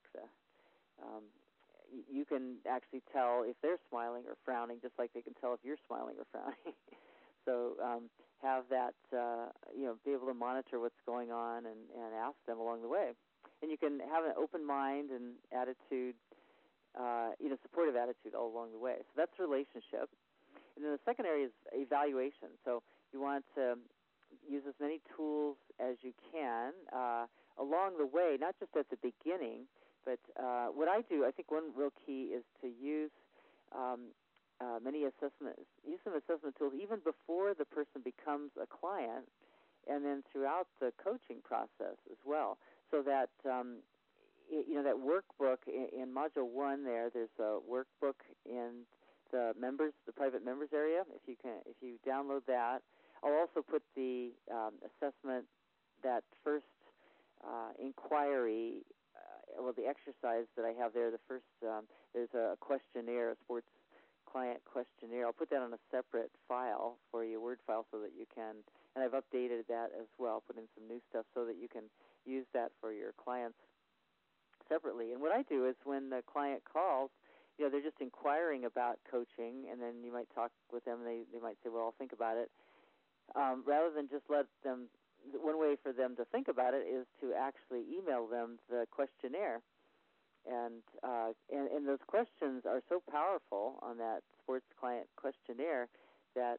You can actually tell if they're smiling or frowning, just like they can tell if you're smiling or frowning. So have that, be able to monitor what's going on and ask them along the way. And you can have an open mind and attitude, supportive attitude all along the way. So that's relationship. And then the second area is evaluation. So you want to use as many tools as you can along the way, not just at the beginning, but what I do, I think one real key is to use some assessment tools even before the person becomes a client, and then throughout the coaching process as well, so that that workbook in Module 1 there's a workbook in the private members area. If you download that, I'll also put the assessment, that first inquiry, the exercise that I have there. The first there's a questionnaire, a sports client questionnaire. I'll put that on a separate file for you, Word file, so that you can. And I've updated that as well, put in some new stuff so that you can use that for your clients separately. And what I do is when the client calls, they're just inquiring about coaching, and then you might talk with them, and they might say, well, I'll think about it. Rather than just let them, one way for them to think about it is to actually email them the questionnaire. And those questions are so powerful on that sports client questionnaire that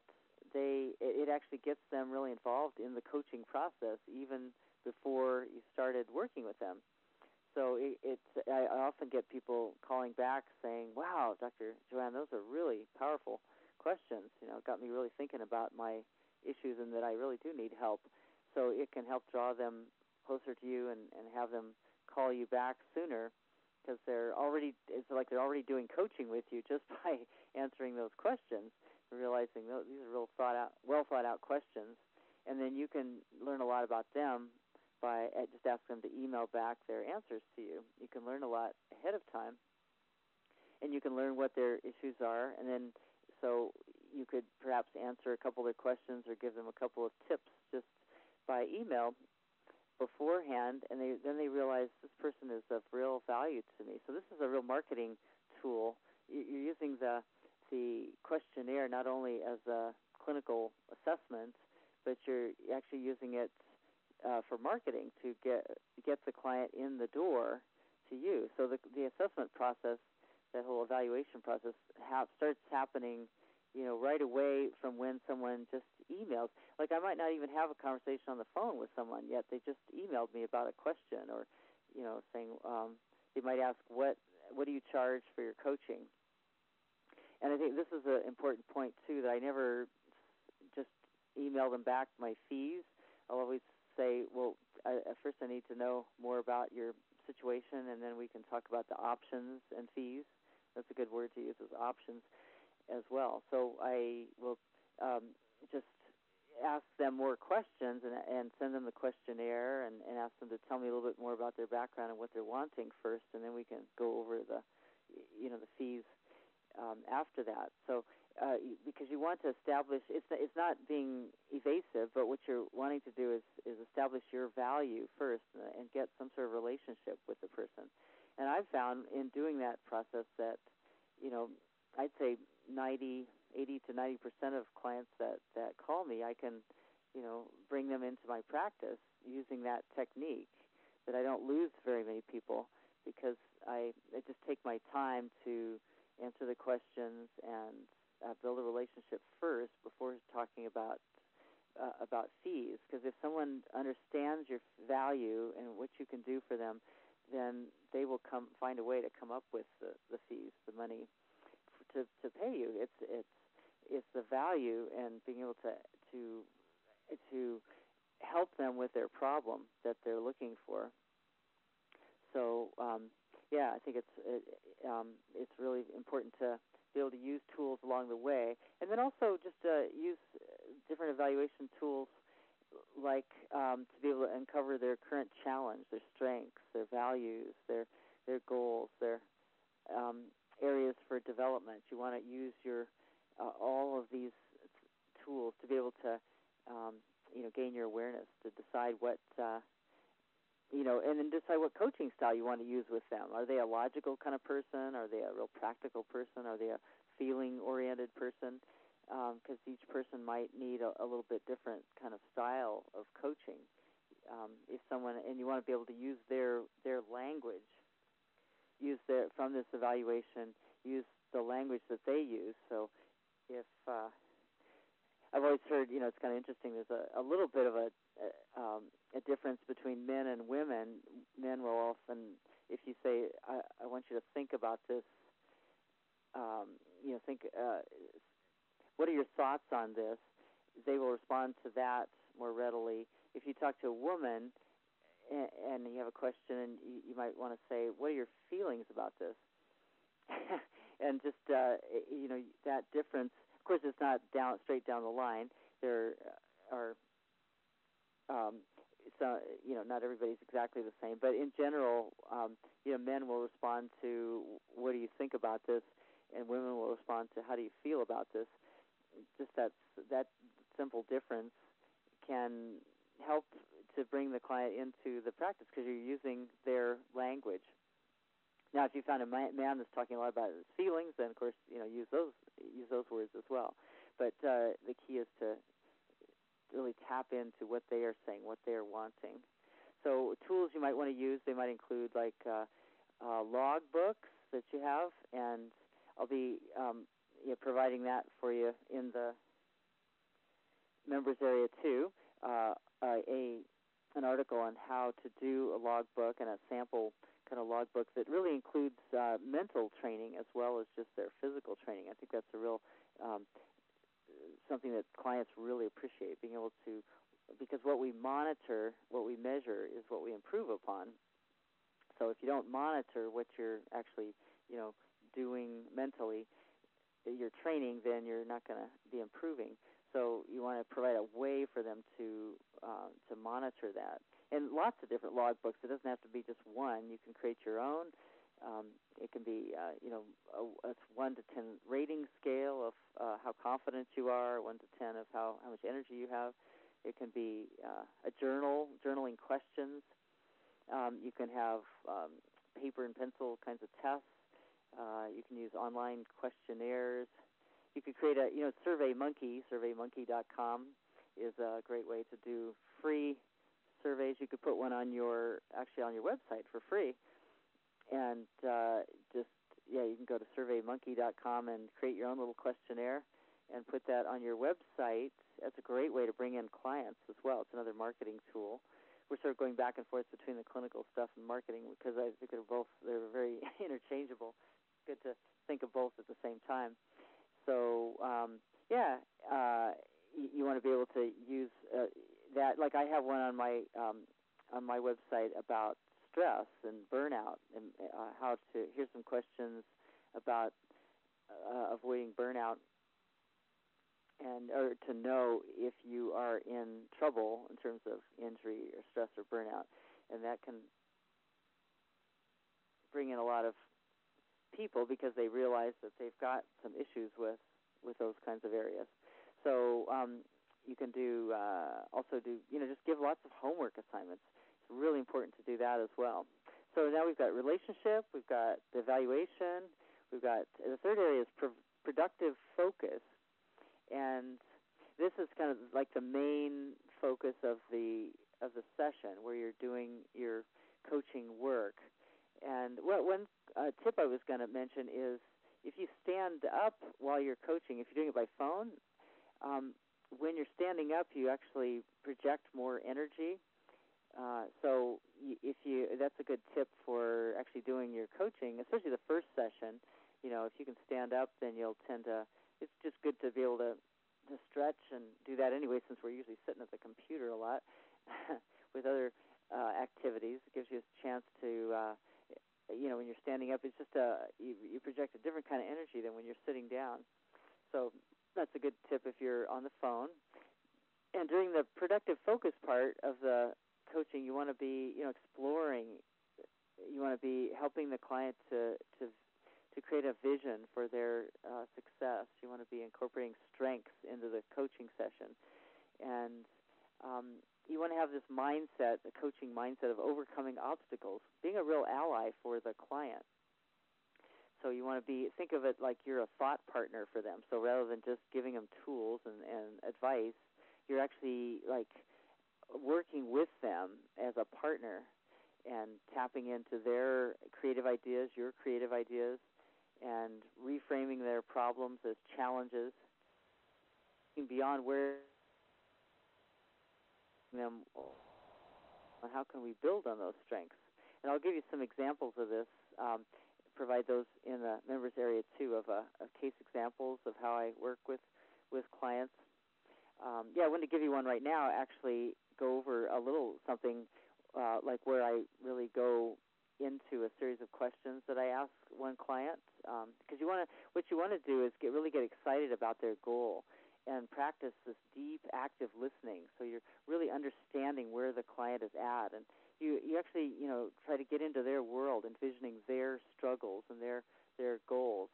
it actually gets them really involved in the coaching process even before you started working with them. So I often get people calling back saying, wow, Dr. Joanne, those are really powerful questions. It got me really thinking about my issues and that I really do need help. So it can help draw them closer to you and have them call you back sooner, because it's like they're already doing coaching with you just by answering those questions, realizing these are well thought out questions. And then you can learn a lot about them by just ask them to email back their answers to you. You can learn a lot ahead of time, and you can learn what their issues are, and then so you could perhaps answer a couple of their questions or give them a couple of tips just by email beforehand, and then they realize this person is of real value to me. So this is a real marketing tool. You're using the questionnaire not only as a clinical assessment, but you're actually using it for marketing to get the client in the door to you. So the assessment process, that whole evaluation process, starts happening, right away from when someone just emails. Like I might not even have a conversation on the phone with someone yet. They just emailed me about a question, or saying they might ask what do you charge for your coaching? And I think this is an important point too, that I never just email them back my fees. I'll always say, well, at first I need to know more about your situation, and then we can talk about the options and fees. That's a good word to use, is options as well. So I will just ask them more questions and send them the questionnaire and ask them to tell me a little bit more about their background and what they're wanting first, and then we can go over the fees after that. So because you want to establish, it's not being evasive, but what you're wanting to do is establish your value first and get some sort of relationship with the person. And I've found in doing that process that, I'd say 80 to 90% of clients that call me, I can, bring them into my practice using that technique, that I don't lose very many people because I just take my time to answer the questions and build a relationship first before talking about fees. Because if someone understands your value and what you can do for them, then they will find a way to come up with the fees, the money to pay you. It's the value and being able to help them with their problem that they're looking for. So I think it's really important to be able to use tools along the way, and then also just use different evaluation tools like to be able to uncover their current challenge, their strengths, their values, their goals, their areas for development. You want to use your all of these tools to be able to gain your awareness, to decide what and then decide what coaching style you want to use with them. Are they a logical kind of person? Are they a real practical person? Are they a feeling-oriented person? Because each person might need a little bit different kind of style of coaching. If someone, and you want to be able to use their language, from this evaluation, use the language that they use. So if I've always heard, it's kind of interesting. There's a little bit of a difference between men and women. Men will often, if you say, I want you to think about this, what are your thoughts on this? They will respond to that more readily. If you talk to a woman and you have a question, and you might want to say, what are your feelings about this? And just, that difference, of course, it's not straight down the line. There are not everybody's exactly the same, but in general, men will respond to what do you think about this, and women will respond to how do you feel about this. Just that simple difference can help to bring the client into the practice because you're using their language. Now, if you found a man that's talking a lot about his feelings, then of course use those words as well. But the key is to really tap into what they are saying, what they are wanting. So tools you might want to use, they might include like log books that you have, and I'll be providing that for you in the members area too. An article on how to do a log book and a sample kind of log book that really includes mental training as well as just their physical training. I think that's a real something that clients really appreciate, being able to, because what we monitor, what we measure is what we improve upon. So if you don't monitor what you're actually, doing mentally, your training, then you're not going to be improving. So you want to provide a way for them to monitor that. And lots of different log books. It doesn't have to be just one. You can create your own. It can be, a 1 to 10 rating scale of how confident you are, 1 to 10 of how much energy you have. It can be a journaling questions. You can have paper and pencil kinds of tests. You can use online questionnaires. You could create a, SurveyMonkey. SurveyMonkey.com is a great way to do free surveys. You could put one on your website for free. And you can go to SurveyMonkey.com and create your own little questionnaire and put that on your website. That's a great way to bring in clients as well. It's another marketing tool. we're sort of going back and forth between the clinical stuff and marketing because I think they're very interchangeable. It's good to think of both at the same time. So you want to be able to use that. Like I have one on my website about stress and burnout and how to. Here's some questions about avoiding burnout and or to know if you are in trouble in terms of injury or stress or burnout, and that can bring in a lot of people because they realize that they've got some issues with those kinds of areas. So you can also do just give lots of homework assignments. It's really important to do that as well. So now we've got relationship, we've got the evaluation, we've got the third area is productive focus, and this is kind of like the main focus of the session where you're doing your coaching work. And one tip I was going to mention is if you stand up while you're coaching, if you're doing it by phone, when you're standing up, you actually project more energy. So that's a good tip for actually doing your coaching, especially the first session. If you can stand up, then you'll tend to. It's just good to be able to stretch and do that anyway, since we're usually sitting at the computer a lot with other activities. It gives you a chance to. When you're standing up, it's just you project a different kind of energy than when you're sitting down. So that's a good tip if you're on the phone. And during the productive focus part of the coaching, you want to be, exploring. You want to be helping the client to create a vision for their success. You want to be incorporating strengths into the coaching session, and you want to have this mindset, the coaching mindset of overcoming obstacles, being a real ally for the client. So you want to think of it like you're a thought partner for them. So rather than just giving them tools and advice, you're actually like working with them as a partner and tapping into their creative ideas, your creative ideas, and reframing their problems as challenges beyond where them on how can we build on those strengths. And I'll give you some examples of this, provide those in the members area too of case examples of how I work with clients. I wanted to give you one right now, actually go over a little something like where I really go into a series of questions that I ask one client, because what you want to do is really get excited about their goal and practice this deep, active listening. So you're really understanding where the client is at, and you actually try to get into their world, envisioning their struggles and their goals.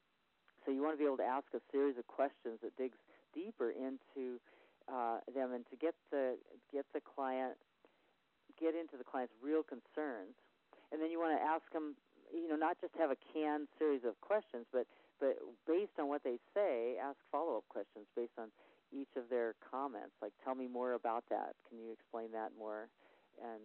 So you want to be able to ask a series of questions that digs deeper into them, and to get the client into the client's real concerns. And then you want to ask them, not just have a canned series of questions, but based on what they say, ask follow-up questions based on each of their comments. Like, tell me more about that. Can you explain that more? And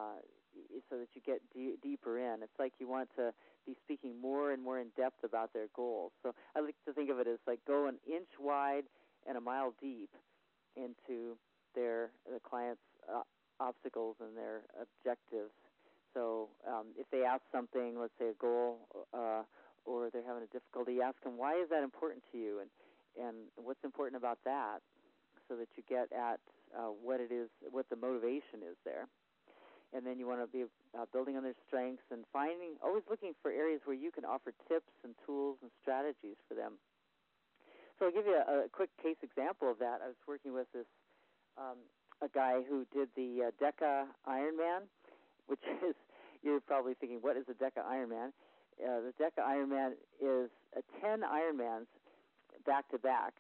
so that you get deeper in. It's like you want to be speaking more and more in depth about their goals. So I like to think of it as like go an inch wide and a mile deep into the client's obstacles and their objectives. So if they ask something, let's say a goal, or they're having a difficulty, ask them, why is that important to you, and what's important about that, so that you get at what it is, what the motivation is there. And then you want to be building on their strengths and always looking for areas where you can offer tips and tools and strategies for them. So I'll give you a quick case example of that. I was working with this a guy who did the DECA Ironman, which is, you're probably thinking, what is a DECA Ironman? The DECA Ironman is 10 Ironmans back to back.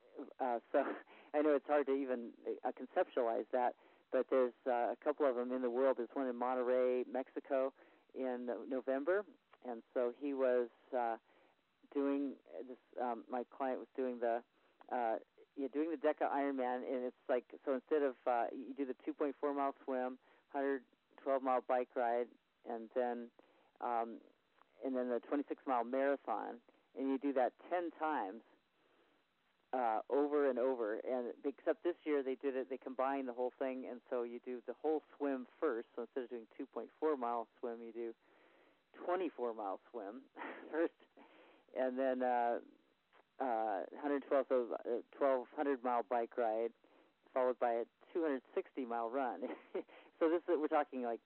So I know it's hard to even conceptualize that, but there's a couple of them in the world. There's one in Monterrey, Mexico, in November, and so he was doing this. My client was doing the DECA Ironman, and it's like, so instead of you do the 2.4 mile swim, 112-mile bike ride, and then the 26-mile marathon, and you do that 10 times. over and over. And except this year they combined the whole thing, and so you do the whole swim first. So instead of doing 2.4-mile swim, you do 24-mile swim first, and then 1,200-mile bike ride, followed by a 260-mile run. So we're talking like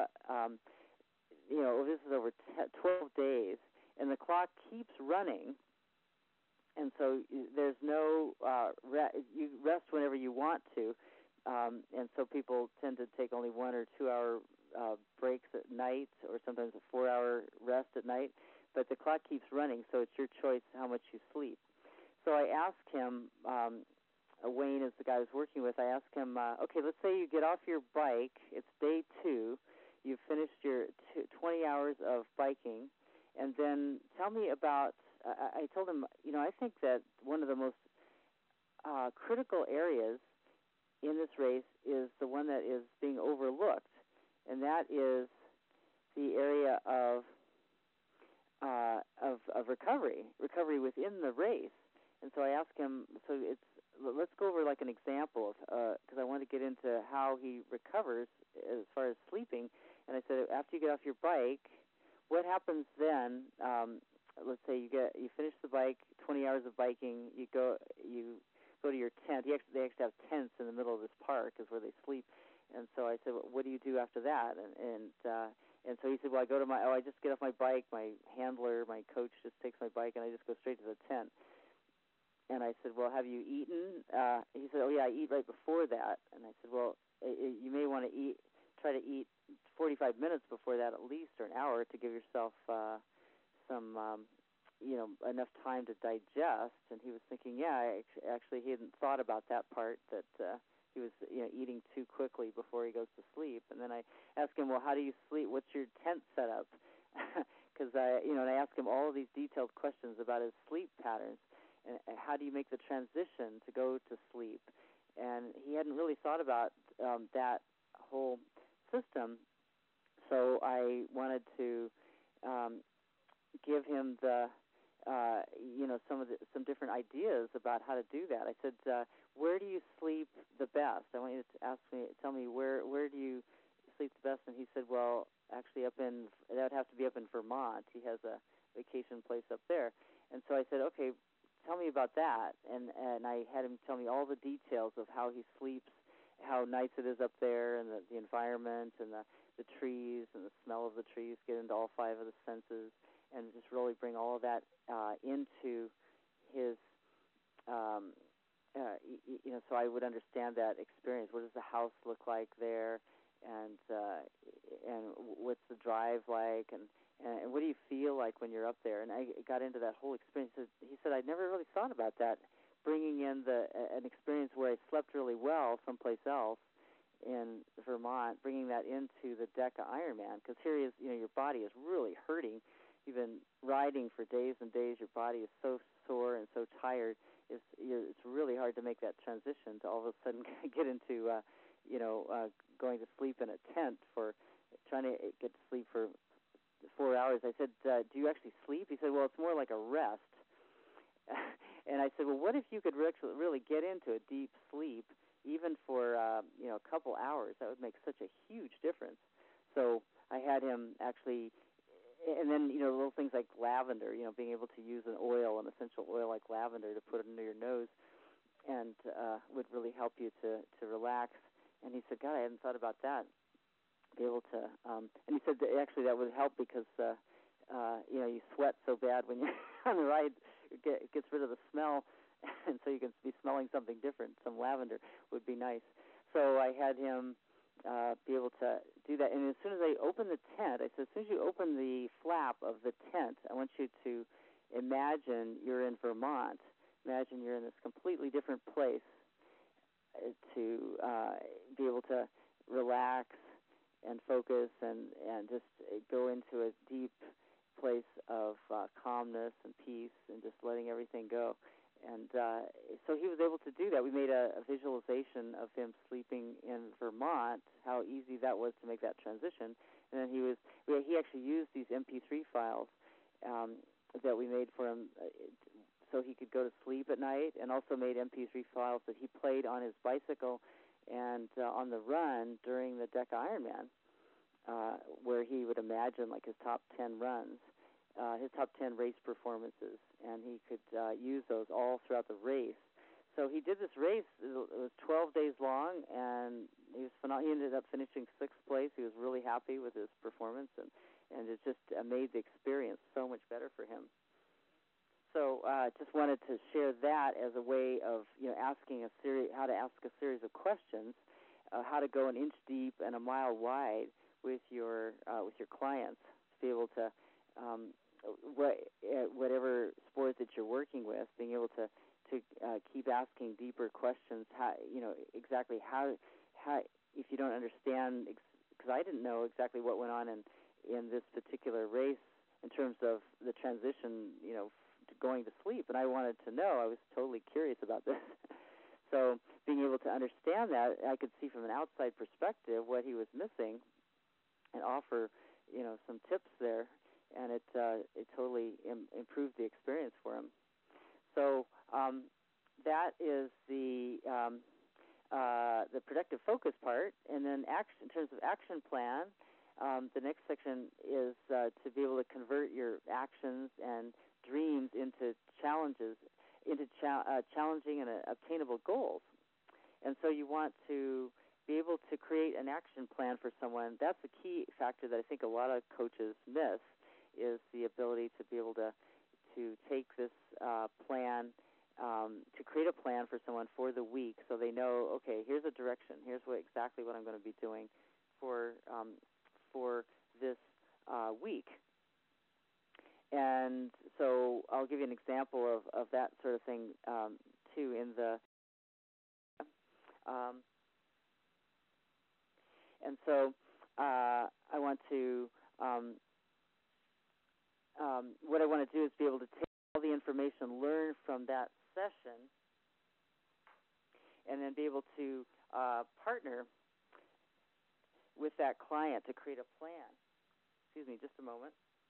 this is over 12 days, and the clock keeps running. And so there's no you rest whenever you want to, and so people tend to take only 1 or 2 hour breaks at night, or sometimes a 4-hour rest at night. But the clock keeps running, so it's your choice how much you sleep. So I asked him, Wayne is the guy I was working with. I asked him, okay, let's say you get off your bike. It's day 2. You've finished your 20 hours of biking, and then tell me about. I told him, I think that one of the most critical areas in this race is the one that is being overlooked, and that is the area of recovery within the race. And so I asked him, let's go over like an example of, because I want to get into how he recovers as far as sleeping. And I said, after you get off your bike, what happens then? Let's say you finish the bike, 20 hours of biking. You go to your tent. They actually have tents in the middle of this park, is where they sleep. And so I said, well, what do you do after that? And so he said, well, I just get off my bike. My handler, my coach, just takes my bike, and I just go straight to the tent. And I said, well, have you eaten? He said, oh yeah, I eat right before that. And I said, well, you may want to try to eat 45 minutes before that at least, or an hour, to give yourself some, enough time to digest. And he was thinking, actually he hadn't thought about that part, that he was, eating too quickly before he goes to sleep. And then I asked him, well, how do you sleep? What's your tent set up? Because and I asked him all of these detailed questions about his sleep patterns, and how do you make the transition to go to sleep? And he hadn't really thought about that whole system. So I wanted to give him some different ideas about how to do that. I said, where do you sleep the best? I want you to tell me where do you sleep the best? And he said, well, actually that would have to be up in Vermont. He has a vacation place up there. And so I said, okay, tell me about that. And I had him tell me all the details of how he sleeps, how nice it is up there, and the environment, and the trees, and the smell of the trees, get into all 5 of the senses, and just really bring all of that into his, so I would understand that experience. What does the house look like there, and what's the drive like, and what do you feel like when you're up there? And I got into that whole experience. He said, I'd never really thought about that, bringing in an experience where I slept really well someplace else in Vermont, bringing that into the DECA Ironman, because here is, your body is really hurting. You've been riding for days and days. Your body is so sore and so tired. It's really hard to make that transition to all of a sudden get into, going to sleep in a tent, for trying to get to sleep for 4 hours. I said, do you actually sleep? He said, well, it's more like a rest. And I said, well, what if you could really get into a deep sleep, even for a couple hours? That would make such a huge difference. So I had him actually, and then little things like lavender, being able to use an essential oil like lavender to put under your nose, and would really help you to relax. And he said, God, I hadn't thought about that. Be able to, and he said that actually that would help because you sweat so bad when you're on the ride. It gets rid of the smell, and so you can be smelling something different. Some lavender would be nice. So I had him be able to do that. And as soon as I opened the tent, I said, as soon as you open the flap of the tent, I want you to imagine you're in Vermont. Imagine you're in this completely different place, to be able to relax and focus and just go into a deep place of calmness and peace, and just letting everything go. And so he was able to do that. We made a visualization of him sleeping in Vermont, how easy that was to make that transition. And then he actually used these MP3 files that we made for him, so he could go to sleep at night, and also made MP3 files that he played on his bicycle and on the run during the DECA Ironman, where he would imagine like his top 10 runs, his top 10 race performances, and he could use those all throughout the race. So he did this race. It was 12 days long, and he was he ended up finishing 6th place. He was really happy with his performance, and it just made the experience so much better for him. So just wanted to share that as a way of asking how to ask a series of questions, how to go an inch deep and a mile wide with your clients to be able to whatever sport that you're working with, being able to keep asking deeper questions. Exactly how if you don't understand, because I didn't know exactly what went on in this particular race in terms of the transition, to going to sleep, and I wanted to know. I was totally curious about this. So being able to understand that, I could see from an outside perspective what he was missing, and offer some tips there, and it totally improved the experience for him. So that is the productive focus part, and then action in terms of action plan. The next section is to be able to convert your actions and dreams into challenges, into challenging and obtainable goals. And so you want to be able to create an action plan for someone. That's a key factor that I think a lot of coaches miss, is the ability to be able to take this plan, to create a plan for someone for the week, so they know, okay, here's a direction, here's exactly what I'm going to be doing for this week. And so I'll give you an example of that sort of thing too in the and so I want to what I want to do is be able to take all the information learned from that session and then be able to partner with that client to create a plan. Excuse me, just a moment.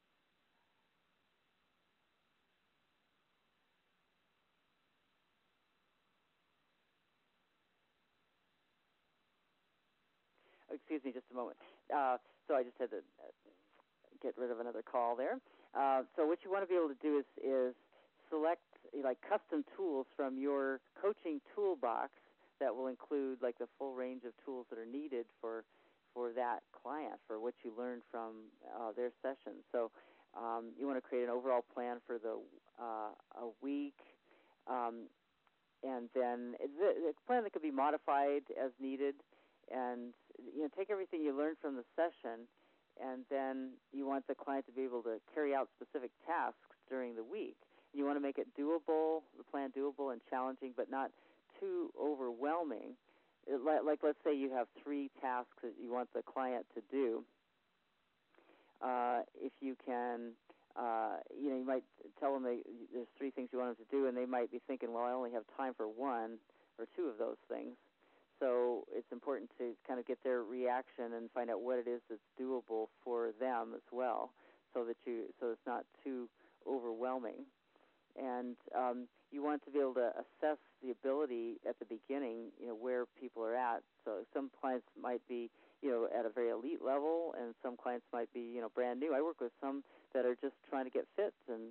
Excuse me, just a moment. So I just had to get rid of another call there. So what you want to be able to do is select like custom tools from your coaching toolbox that will include like the full range of tools that are needed for that client, for what you learned from their session. So you want to create an overall plan for a week, and then the plan that could be modified as needed. And take everything you learned from the session, and then you want the client to be able to carry out specific tasks during the week. You want to make it doable, the plan doable and challenging, but not too overwhelming. Like let's say you have 3 tasks that you want the client to do. If you can, you might tell them there's 3 things you want them to do, and they might be thinking, well, I only have time for 1 or 2 of those things. So it's important to kind of get their reaction and find out what it is that's doable for them as well, so it's not too overwhelming. And you want to be able to assess the ability at the beginning, where people are at. So some clients might be, at a very elite level, and some clients might be, brand new. I work with some that are just trying to get fit and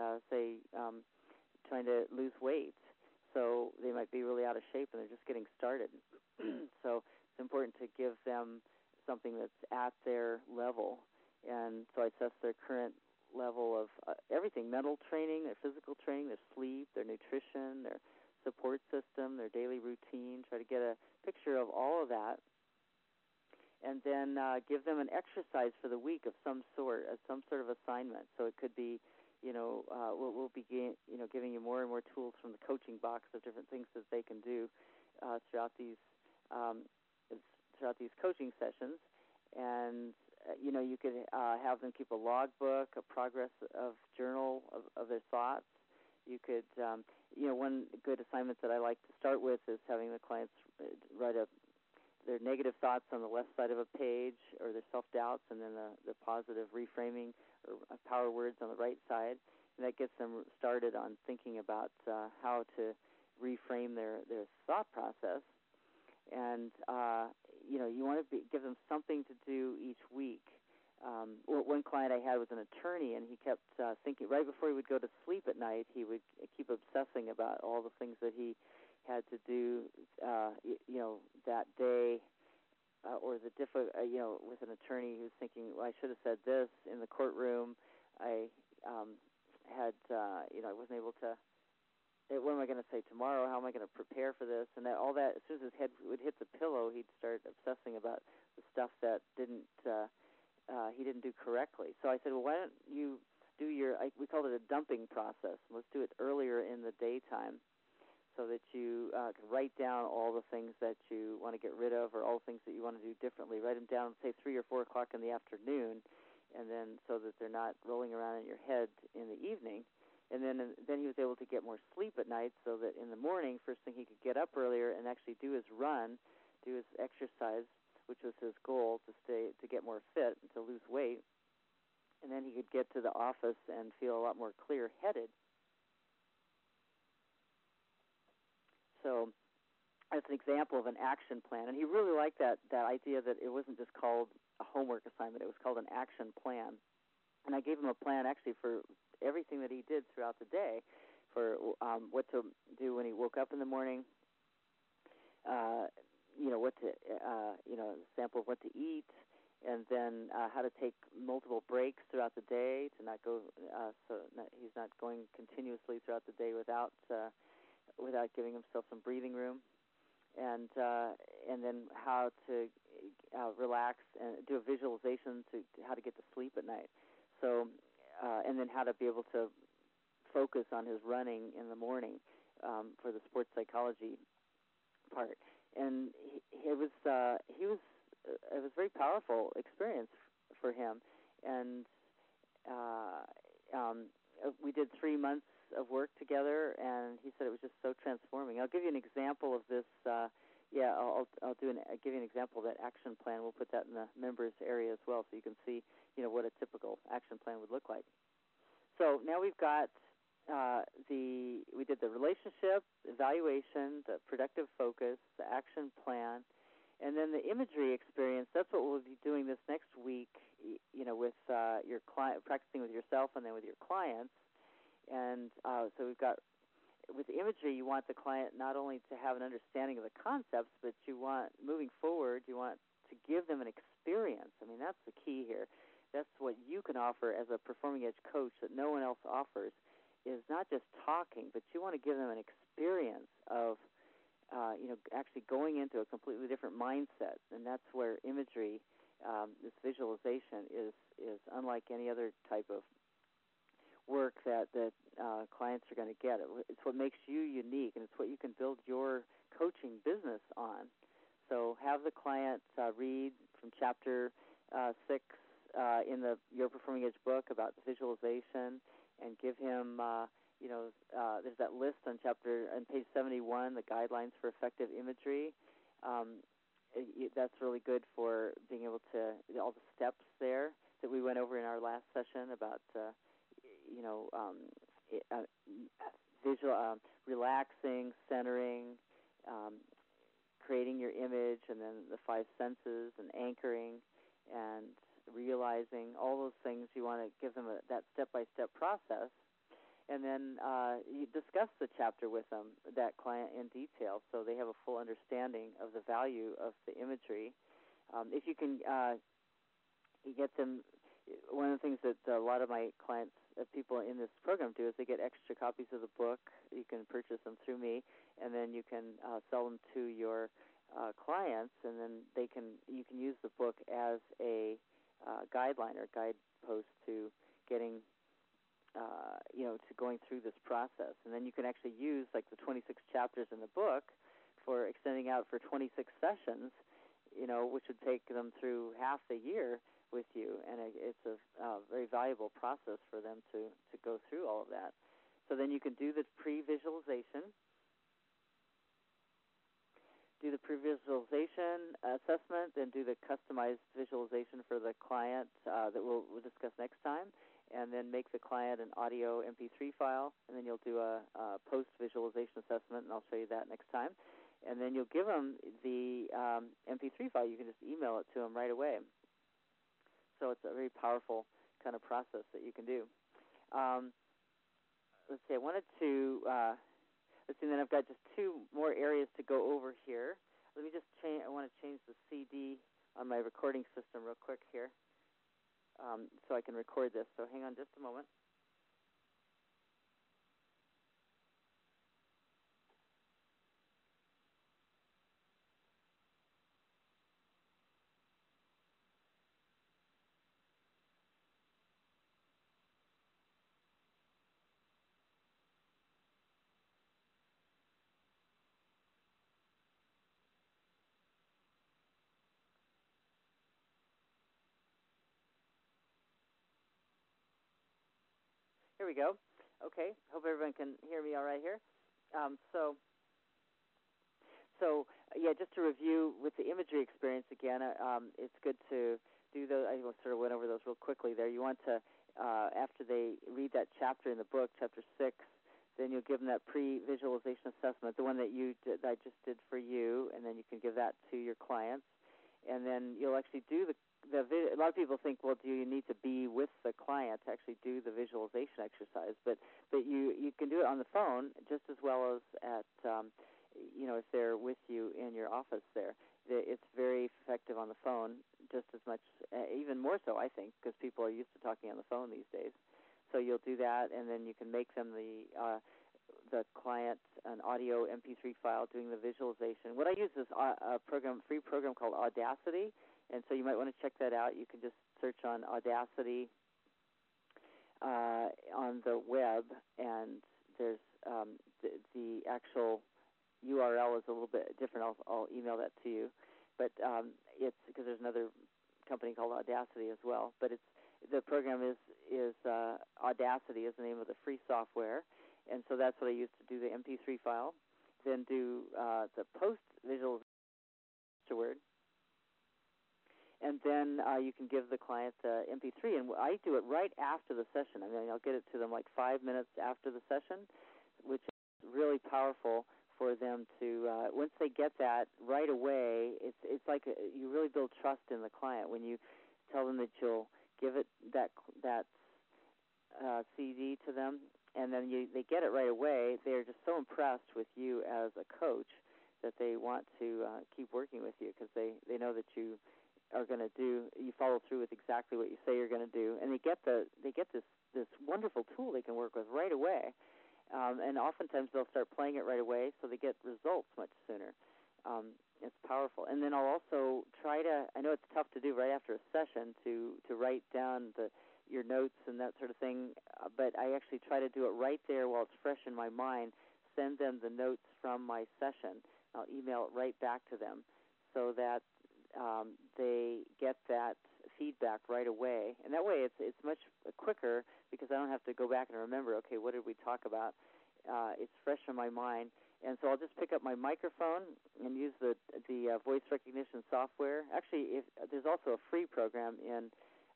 trying to lose weight. So they might be really out of shape and they're just getting started. So it's important to give them something that's at their level. And so I assess their current level of everything: mental training, their physical training, their sleep, their nutrition, their support system, their daily routine. Try to get a picture of all of that. And then give them an exercise for the week of some sort, some sort of assignment. So it could be, we'll be giving you more and more tools from the coaching box of different things that they can do throughout these coaching sessions. And you could have them keep a logbook, a progress of journal of their thoughts. You could, one good assignment that I like to start with is having the clients write their negative thoughts on the left side of a page, or their self-doubts, and then the positive reframing or power words on the right side. and that gets them started on thinking about how to reframe their thought process. And you want to give them something to do each week. One client I had was an attorney, and he kept thinking right before he would go to sleep at night, he would keep obsessing about all the things that he had to do, that day, or the with an attorney who's thinking, well, I should have said this in the courtroom. I I wasn't able to. What am I going to say tomorrow? How am I going to prepare for this? And all that, as soon as his head would hit the pillow, he'd start obsessing about the stuff that he didn't do correctly. So I said, well, why don't you do we called it a dumping process. Let's do it earlier in the daytime so that you can write down all the things that you want to get rid of or all the things that you want to do differently. Write them down, say 3 or 4 o'clock in the afternoon, and then so that they're not rolling around in your head in the evening. And then he was able to get more sleep at night so that in the morning, first thing he could get up earlier and actually do his run, do his exercise, which was his goal, to get more fit and to lose weight. And then he could get to the office and feel a lot more clear-headed. So that's an example of an action plan. And he really liked that idea that it wasn't just called a homework assignment. It was called an action plan. And I gave him a plan actually for everything that he did throughout the day, for what to do when he woke up in the morning, what to, sample of what to eat, and then how to take multiple breaks throughout the day to not go, he's not going continuously throughout the day without giving himself some breathing room, and then how to relax and do a visualization to how to get to sleep at night. So, and then how to be able to focus on his running in the morning for the sports psychology part. And it was a very powerful experience for him. And we did 3 months of work together, and he said it was just so transforming. I'll give you an example of this. I'll give you an example of that action plan. We'll put that in the members area as well, so you can see, what a typical action plan would look like. So now we've got we did the relationship, evaluation, the productive focus, the action plan, and then the imagery experience. That's what we'll be doing this next week, with your client, practicing with yourself and then with your clients. And so we've got, with the imagery, you want the client not only to have an understanding of the concepts, but you want, moving forward, you want to give them an experience. I mean, that's the key here. That's what you can offer as a Performing Edge coach that no one else offers, is not just talking, but you want to give them an experience of, actually going into a completely different mindset. And that's where imagery, this visualization, is unlike any other type of work that clients are going to get. It's what makes you unique, and it's what you can build your coaching business on. So have the client read from chapter 6 in the Your Performing Edge book about visualization, and give him, there's that list on page 71, the guidelines for effective imagery. That's really good for being able to, all the steps there that we went over in our last session about, relaxing, centering, creating your image, and then the 5 senses and anchoring and realizing, all those things. You want to give them that step-by-step process, and then you discuss the chapter with them, that client, in detail, so they have a full understanding of the value of the imagery. If you can get them, one of the things that a lot of my clients, people in this program do, is they get extra copies of the book. You can purchase them through me, and then you can sell them to your clients, and then you can use the book as a guideline or guidepost to getting, to going through this process. And then you can actually use, like, the 26 chapters in the book for extending out for 26 sessions, which would take them through half the year with you. And it's a very valuable process for them to go through all of that. So then you can do the pre-visualization, assessment, then do the customized visualization for the client that we'll discuss next time. and then make the client an audio MP3 file, and then you'll do a post-visualization assessment, and I'll show you that next time. And then you'll give them the MP3 file. You can just email it to them right away. So it's a very powerful kind of process that you can do. Let's see, I wanted to, let's see, then I've got just two more areas to go over here. Let me just change, I want to change the CD on my recording system real quick here so I can record this. So hang on just a moment. Here we go. Okay, hope everyone can hear me all right here. So yeah, just to review with the imagery experience again, it's good to do those. I sort of went over those real quickly there. You want to, after they read that chapter in the book, chapter 6, then you'll give them that pre-visualization assessment, the one that I just did for you, and then you can give that to your clients. And then you'll actually do a lot of people think, well, do you need to be with the client to actually do the visualization exercise? But you can do it on the phone just as well as at if they're with you in your office there. It's very effective on the phone, just as much, even more so, I think, because people are used to talking on the phone these days. So you'll do that, and then you can make them the client an audio MP3 file doing the visualization. What I use is a free program called Audacity, and so you might want to check that out. You can just search on Audacity on the web, and there's the actual URL is a little bit different. I'll email that to you, but it's because there's another company called Audacity as well. But the program is Audacity is the name of the free software, and so that's what I use to do the MP3 file. Then do the post visualization afterward. And then you can give the client the MP3, and I do it right after the session. I mean, I'll get it to them like 5 minutes after the session, which is really powerful for them to. Once they get that right away, it's like you really build trust in the client when you tell them that you'll give it that CD to them, and then they get it right away. They're just so impressed with you as a coach that they want to keep working with you because they know that you are going to you follow through with exactly what you say you're going to do, and they get this wonderful tool they can work with right away, and oftentimes they'll start playing it right away, so they get results much sooner. It's powerful. And then I'll also try to, I know it's tough to do right after a session to write down your notes and that sort of thing, but I actually try to do it right there while it's fresh in my mind, send them the notes from my session. I'll email it right back to them so that they get that feedback right away. And that way it's much quicker because I don't have to go back and remember, okay, what did we talk about? It's fresh in my mind. And so I'll just pick up my microphone and use the voice recognition software. Actually, there's also a free program in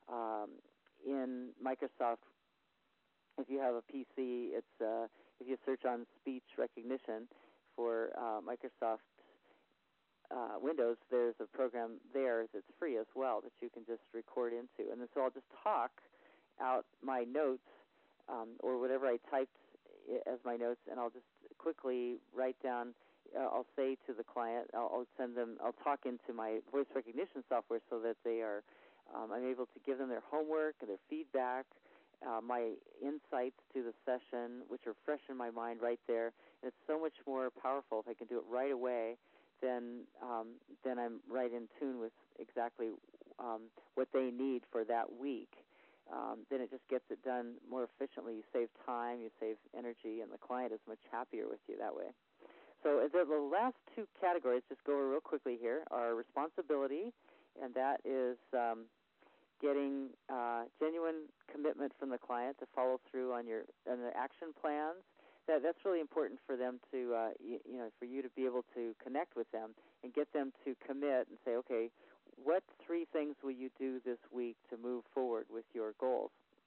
Microsoft. If you have a PC, it's if you search on speech recognition for Microsoft Windows, there's a program there that's free as well that you can just record into. And then so I'll just talk out my notes or whatever I typed as my notes, and I'll just quickly write down. I'll say to the client, I'll talk into my voice recognition software so that they are, I'm able to give them their homework, their feedback, my insights to the session, which are fresh in my mind right there. And it's so much more powerful if I can do it right away. Then I'm right in tune with exactly what they need for that week. Then it just gets it done more efficiently. You save time, you save energy, and the client is much happier with you that way. So the last two categories, just go over real quickly here, are responsibility, and that is getting genuine commitment from the client to follow through on the action plans. That's really important for them to, for you to be able to connect with them and get them to commit and say, okay, what 3 things will you do this week to move forward with your goals?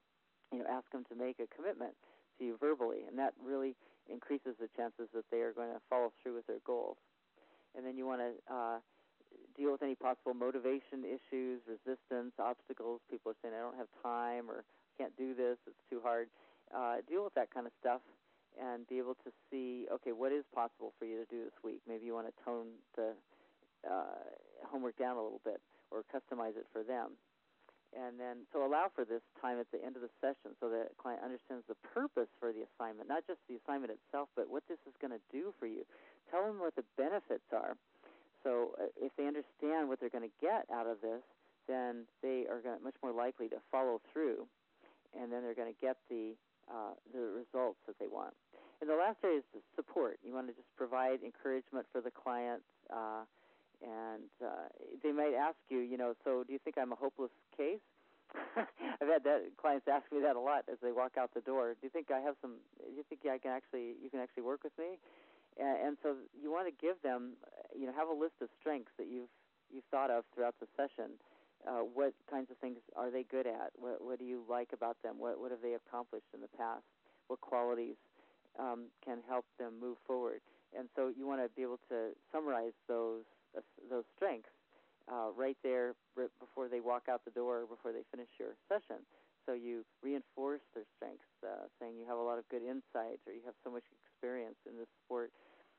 ask them to make a commitment to you verbally, and that really increases the chances that they are going to follow through with their goals. And then you want to deal with any possible motivation issues, resistance, obstacles. People are saying, I don't have time, or can't do this, it's too hard. Deal with that kind of stuff and be able to see, okay, what is possible for you to do this week? Maybe you want to tone the homework down a little bit or customize it for them. And then, so allow for this time at the end of the session so that the client understands the purpose for the assignment, not just the assignment itself, but what this is going to do for you. Tell them what the benefits are. So if they understand what they're going to get out of this, then they are much more likely to follow through, and then they're going to get the results that they want. And the last area is the support. You want to just provide encouragement for the client. And they might ask you, so do you think I'm a hopeless case? I've had clients ask me that a lot as they walk out the door. Do you think I have some? Do you think you can actually work with me? And so you want to give them, have a list of strengths that you've thought of throughout the session. What kinds of things are they good at? What do you like about them? What have they accomplished in the past? What qualities can help them move forward? And so you want to be able to summarize those strengths right there before they walk out the door, before they finish your session. So you reinforce their strengths, saying you have a lot of good insights or you have so much experience in this sport.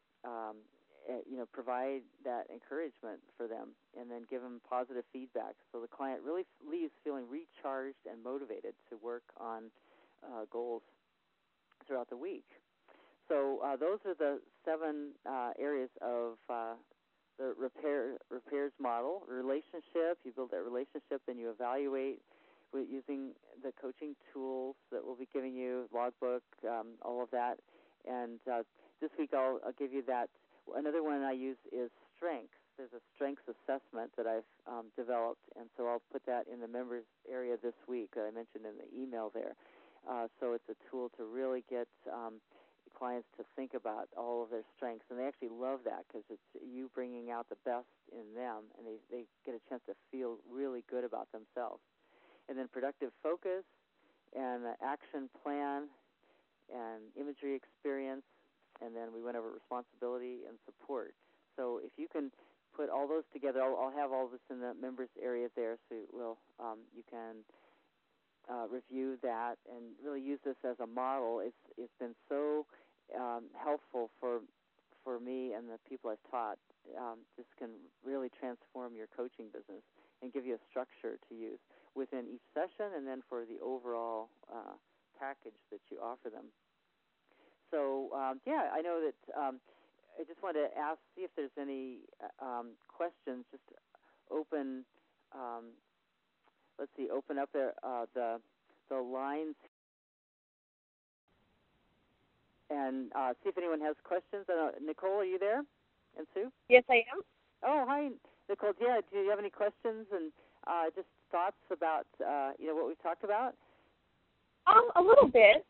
Provide that encouragement for them, and then give them positive feedback so the client really leaves feeling recharged and motivated to work on goals throughout the week. So those are the 7 areas of the repairs model. Relationship, you build that relationship, then you evaluate using the coaching tools that we'll be giving you, logbook, all of that. And this week I'll give you that. Another one I use is strengths. There's a strengths assessment that I've developed, and so I'll put that in the members area this week that I mentioned in the email there. So it's a tool to really get clients to think about all of their strengths, and they actually love that because it's you bringing out the best in them, and they get a chance to feel really good about themselves. And then productive focus and action plan and imagery experience, and then we went over responsibility and support. So if you can put all those together, I'll have all this in the members area there, so you can review that and really use this as a model. It's been so helpful for me and the people I've taught. This can really transform your coaching business and give you a structure to use within each session, and then for the overall package that you offer them. So I know that I just wanted to see if there's any questions. Just open. Open up the lines and see if anyone has questions. Nicole, are you there? And Sue? Yes, I am. Oh, hi, Nicole. Yeah, do you have any questions and just thoughts about what we've talked about? A little bit.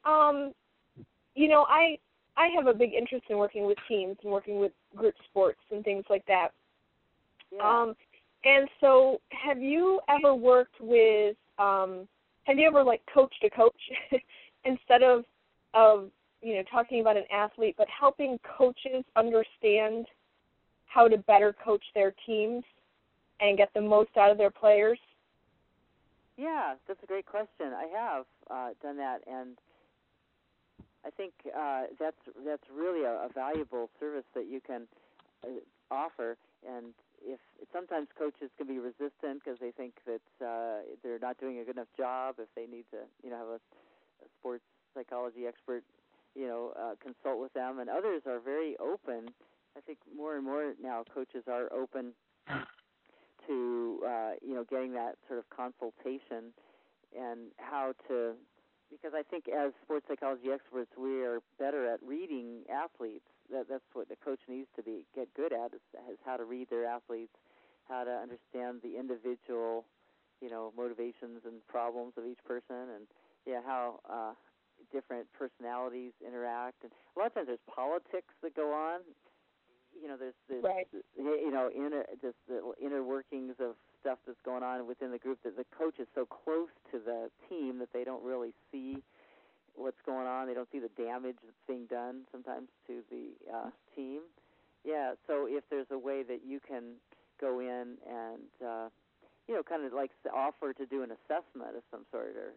I have a big interest in working with teams and working with group sports and things like that. Yeah. And so have you ever worked with, coached a coach instead of talking about an athlete, but helping coaches understand how to better coach their teams and get the most out of their players? Yeah, that's a great question. I have done that, and I think that's really a valuable service that you can offer. And if sometimes coaches can be resistant because they think that they're not doing a good enough job, if they need to have a sports psychology expert consult with them, and others are very open. I think more and more now coaches are open to getting that sort of consultation and how to, because I think as sports psychology experts we are better at reading athletes. That's what the coach needs to get good at is how to read their athletes, how to understand the individual motivations and problems of each person, and how different personalities interact. And a lot of times there's politics that go on. There's this, right. This little inner workings of stuff that's going on within the group that the coach is so close to the team that they don't really see damage that's being done sometimes to the team. Yeah, so if there's a way that you can go in and kind of like offer to do an assessment of some sort, or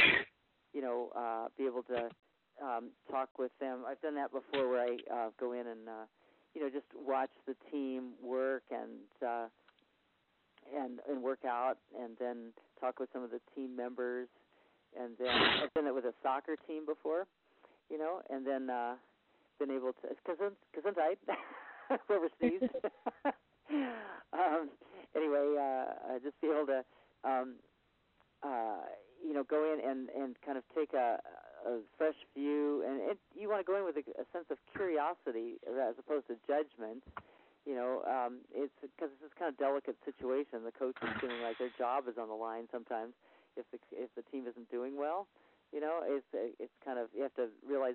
be able to talk with them. I've done that before, where I go in and just watch the team work and work out, and then talk with some of the team members. And then I've done it with a soccer team before, and then been able to, because I'm overseas. Anyway, just be able to, go in and kind of take a fresh view, and you want to go in with a sense of curiosity as opposed to judgment. It's because it's this kind of delicate situation. The coach is feeling like their job is on the line sometimes if the team isn't doing well. It's kind of, you have to realize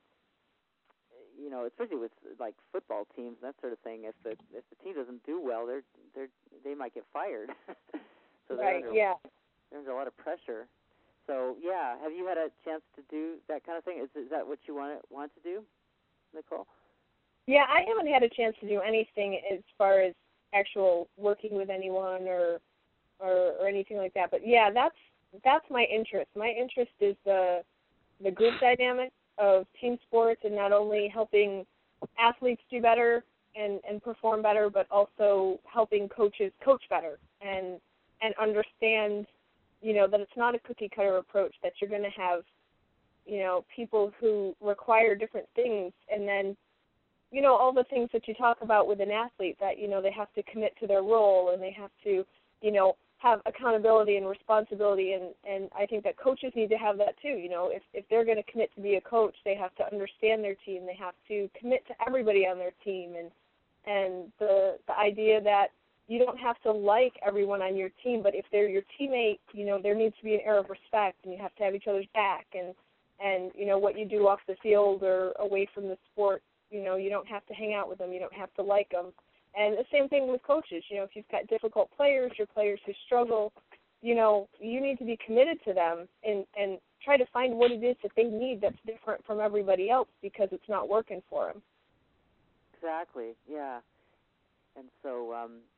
especially with like football teams and that sort of thing. If the team doesn't do well, they might get fired. So right. There's a lot of pressure. So yeah, have you had a chance to do that kind of thing? Is that what you want to do, Nicole? Yeah, I haven't had a chance to do anything as far as actual working with anyone or anything like that. But yeah, that's my interest. My interest is the group dynamic of team sports, and not only helping athletes do better and perform better, but also helping coaches coach better and understand, that it's not a cookie cutter approach, that you're going to have, people who require different things, and then, all the things that you talk about with an athlete, that, they have to commit to their role, and they have to, have accountability and responsibility, and I think that coaches need to have that too. If they're going to commit to be a coach, they have to understand their team. They have to commit to everybody on their team, and the idea that you don't have to like everyone on your team, but if they're your teammate, there needs to be an air of respect, and you have to have each other's back, and what you do off the field or away from the sport, you don't have to hang out with them, you don't have to like them. And the same thing with coaches. If you've got difficult players or players who struggle, you need to be committed to them and try to find what it is that they need that's different from everybody else, because it's not working for them. Exactly, yeah. And so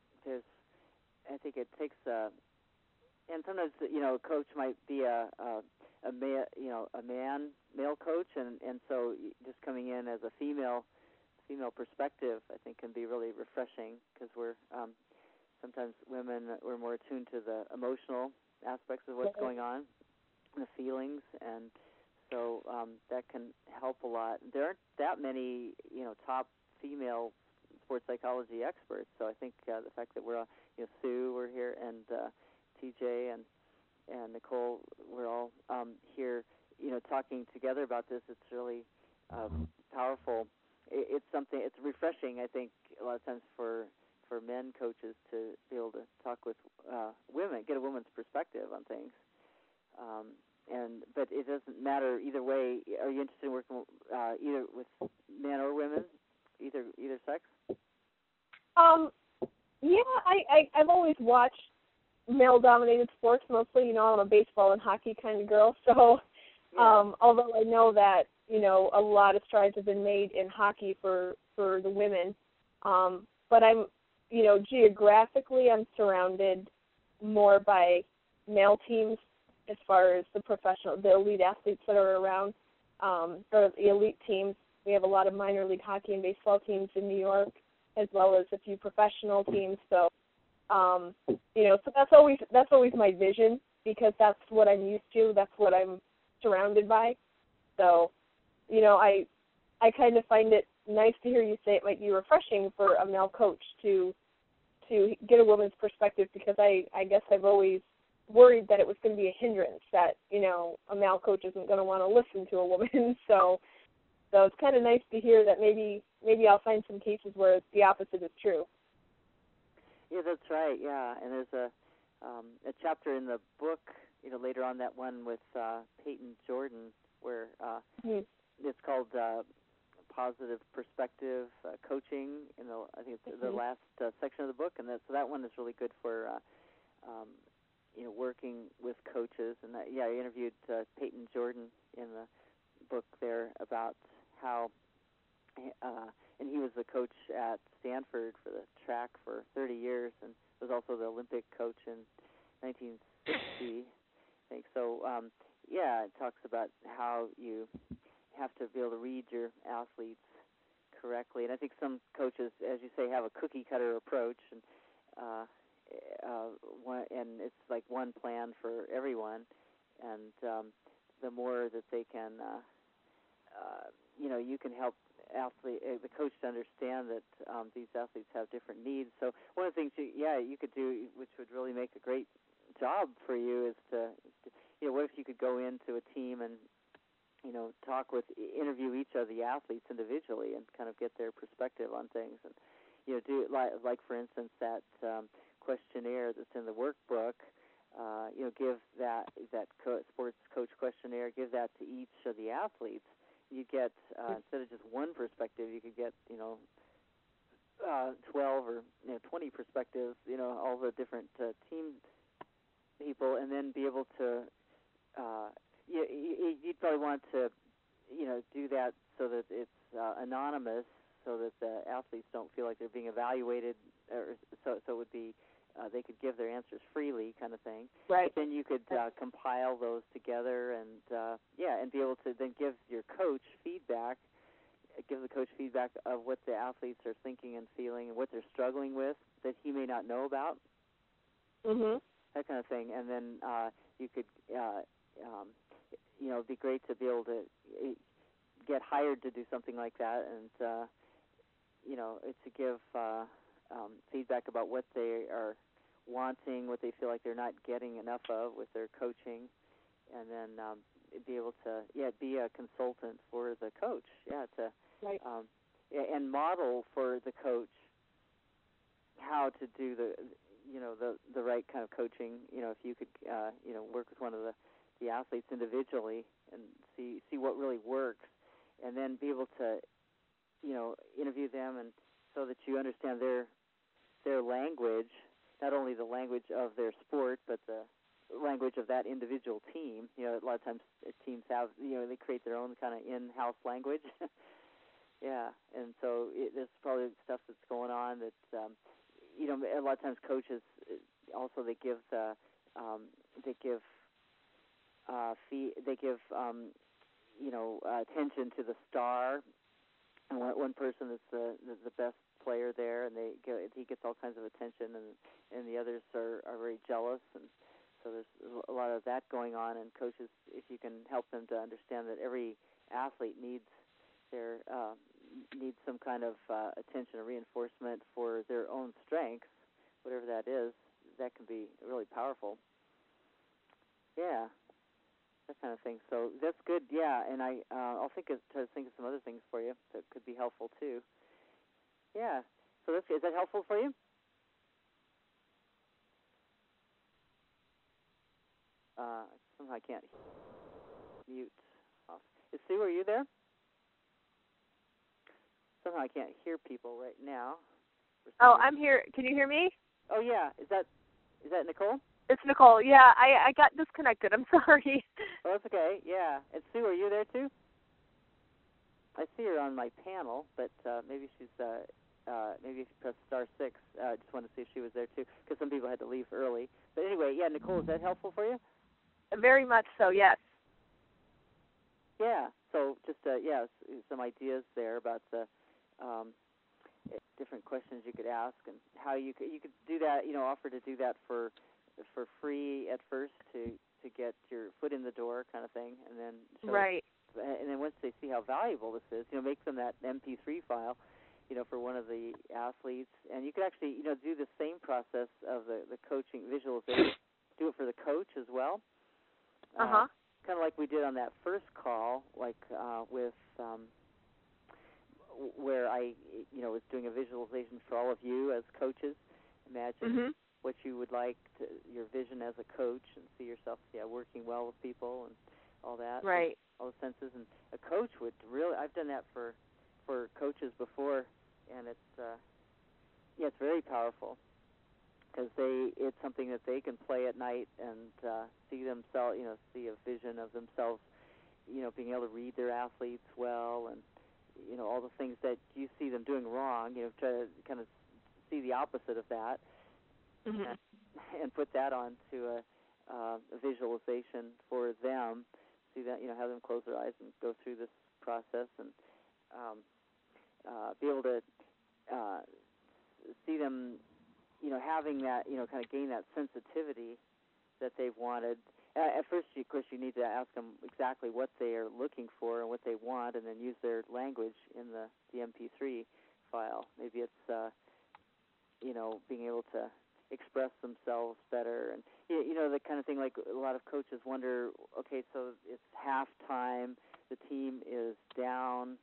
I think it takes and sometimes, a coach might be a male coach, and so just coming in as a female perspective, I think, can be really refreshing, because we're sometimes women, we're more attuned to the emotional aspects of what's going on, the feelings, and so that can help a lot. There aren't that many, top female sports psychology experts, so I think the fact that we're, Sue, we're here, and TJ and Nicole, we're all here, talking together about this. It's really powerful. It's something. It's refreshing, I think, a lot of times for men coaches to be able to talk with women, get a woman's perspective on things. But it doesn't matter either way. Are you interested in working either with men or women, either sex? Yeah, I've always watched male-dominated sports mostly. I'm a baseball and hockey kind of girl, so although I know that a lot of strides have been made in hockey for the women, but I'm geographically I'm surrounded more by male teams as far as the elite athletes that are around, or the elite teams. We have a lot of minor league hockey and baseball teams in New York, as well as a few professional teams. So, so that's always my vision, because that's what I'm used to. That's what I'm surrounded by. So, I kind of find it nice to hear you say it might be refreshing for a male coach to get a woman's perspective, because I guess I've always worried that it was going to be a hindrance, that, a male coach isn't going to want to listen to a woman. So it's kind of nice to hear that maybe I'll find some cases where the opposite is true. Yeah, that's right. Yeah, and there's a chapter in the book, later on, that one with Peyton Jordan, where it's called Positive Perspective Coaching. I think it's the last section of the book, and so that one is really good for working with coaches. And I interviewed Peyton Jordan in book there about how, and he was the coach at Stanford for the track for 30 years, and was also the Olympic coach in 1960. I think so. Yeah, it talks about how you have to be able to read your athletes correctly, and I think some coaches, as you say, have a cookie cutter approach, and it's like one plan for everyone, and the more that they can, you can help the coach to understand that these athletes have different needs. So one of the things you could do, which would really make a great job for you, is to what if you could go into a team and interview each of the athletes individually and kind of get their perspective on things, and do like for instance that questionnaire that's in the workbook. Give that sports coach questionnaire. Give that to each of the athletes. You get instead of just one perspective, you could get 12 or 20 perspectives. All the different team people, and then be able to. You'd probably want to, do that so that it's anonymous, so that the athletes don't feel like they're being evaluated, or so it would be they could give their answers freely, kind of thing. Right. But then you could compile those together, and be able to then give your coach feedback. Give the coach feedback of what the athletes are thinking and feeling, and what they're struggling with that he may not know about. Mhm. That kind of thing, and then you could. It'd be great to be able to get hired to do something like that, and to give feedback about what they are wanting, what they feel like they're not getting enough of with their coaching, and then be able to be a consultant for the coach, right. And model for the coach how to do the right kind of coaching. If you could work with one of the athletes individually and see what really works, and then be able to interview them, and so that you understand their language, not only the language of their sport, but the language of that individual team. A lot of times teams have they create their own kind of in-house language. Yeah, and so there's probably stuff that's going on that a lot of times coaches also they give attention to the star, and one person that's the best player there, and he gets all kinds of attention, and the others are very jealous, and so there's a lot of that going on. And coaches, if you can help them to understand that every athlete needs some kind of attention or reinforcement for their own strengths, whatever that is, that can be really powerful. Yeah, that kind of thing. So that's good. Yeah, and I'll try to think of some other things for you that could be helpful too. Yeah. So is that helpful for you? Somehow I can't mute off. Sue, are you there? Somehow I can't hear people right now. Oh, I'm here. Can you hear me? Oh yeah. Is that Nicole? It's Nicole. Yeah, I got disconnected. I'm sorry. Oh, that's okay. Yeah. And Sue, are you there too? I see her on my panel, but maybe she's maybe if you press *6, I just wanted to see if she was there too, because some people had to leave early. But anyway, yeah, Nicole, is that helpful for you? Very much so. Yes. Yeah. So just some ideas there about the different questions you could ask, and how you could do that. Offer to do that for free at first to get your foot in the door, kind of thing, and then right. And then once they see how valuable this is, make them that MP3 file, for one of the athletes, and you could actually do the same process of the coaching visualization. Do it for the coach as well. Kind of like we did on that first call, like with where I was doing a visualization for all of you as coaches. Imagine what you would like your vision as a coach, and see yourself working well with people and all that. Right. All the senses, and a coach would really. I've done that for coaches before, and it's very powerful, because it's something that they can play at night and see themselves, see a vision of themselves being able to read their athletes well, and all the things that you see them doing wrong, try to kind of see the opposite of that, and put that onto a visualization for them. See that, have them close their eyes and go through this process, and be able to see them, having that, kind of gain that sensitivity that they've wanted. At first, of course, you need to ask them exactly what they are looking for and what they want, and then use their language in the MP3 file. Maybe it's, being able to express themselves better, and the kind of thing, like a lot of coaches wonder, okay, so it's halftime, the team is down,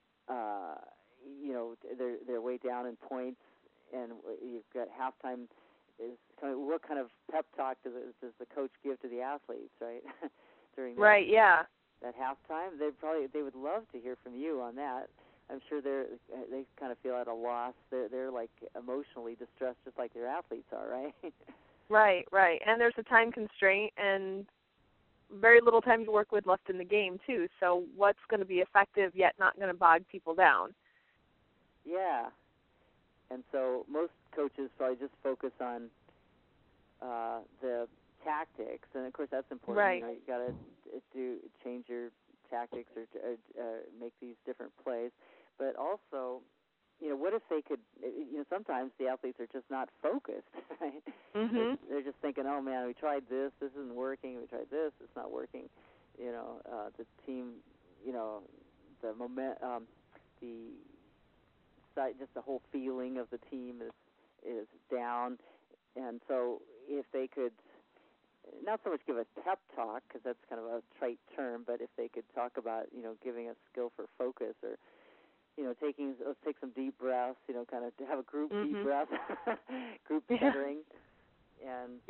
they're way down in points, and you've got halftime. Is kind of, what kind of pep talk does the coach give to the athletes, right? During that, that halftime, they would love to hear from you on that. I'm sure they kind of feel at a loss. They're like emotionally distressed, just like their athletes are, right? Right. And there's a time constraint and very little time to work with left in the game too. So what's going to be effective yet not going to bog people down? Yeah. And so most coaches probably just focus on the tactics, and of course that's important. Right. You got to change your tactics or make these different plays. But also, what if they could? Sometimes the athletes are just not focused. Right? They're just thinking, oh man, we tried this isn't working. We tried this, it's not working. The team, the just the whole feeling of the team is down, and so if they could not so much give a pep talk, because that's kind of a trite term, but if they could talk about giving a skill for focus, or let's take some deep breaths, kind of to have a group deep breath, group centering, and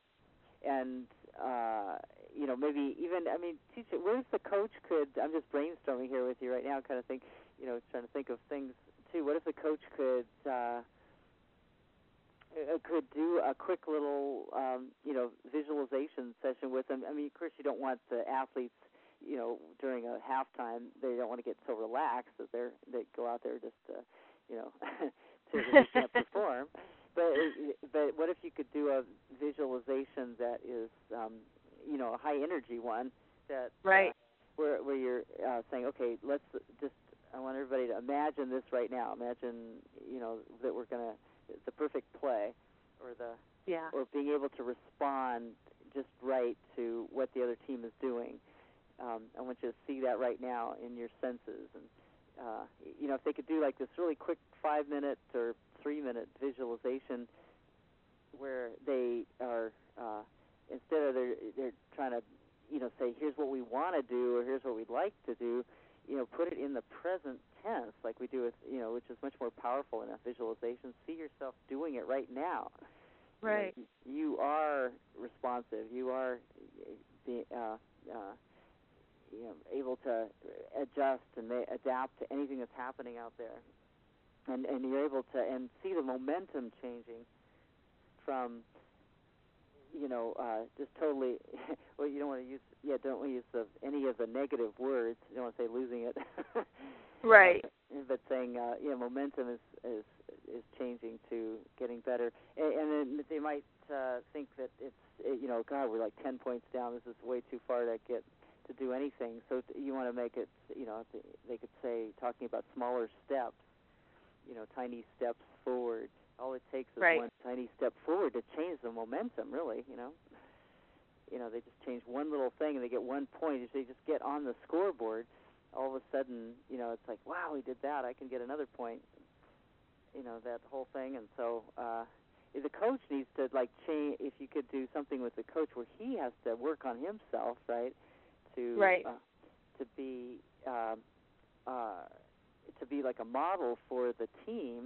maybe even, teach it. What if the coach could? I'm just brainstorming here with you right now, kind of think, trying to think of things too. What if the coach could do a quick little, visualization session with them? Of course, you don't want the athletes, during a halftime, they don't want to get so relaxed that they go out there just to, they can't perform. But what if you could do a visualization that is, a high energy one that where you're saying, okay, I want everybody to imagine this right now. Imagine, that we're gonna the perfect play, or being able to respond just right to what the other team is doing. I want you to see that right now in your senses, and if they could do like this really quick 5-minute or 3-minute visualization where they are instead of they're trying to say here's what we want to do or here's what we'd like to do, put it in the present tense like we do with which is much more powerful in a visualization. See yourself doing it right now. Right. You are responsive. You are able to adjust and adapt to anything that's happening out there, and you're able to see the momentum changing from just totally. Well, you don't want to use any of the negative words. You don't want to say losing it. Right. But saying momentum is changing to getting better, and then they might think that it's God, we're like 10 points down. This is way too far to get to do anything. So you want to make it, they could say, talking about smaller steps, tiny steps forward. All it takes is one tiny step forward to change the momentum, really, they just change one little thing and they get 1 point. If they just get on the scoreboard, all of a sudden, it's like, wow, we did that. I can get another point, that whole thing. And so the coach needs to, change, if you could do something with the coach where he has to work on himself, right? To be like a model for the team,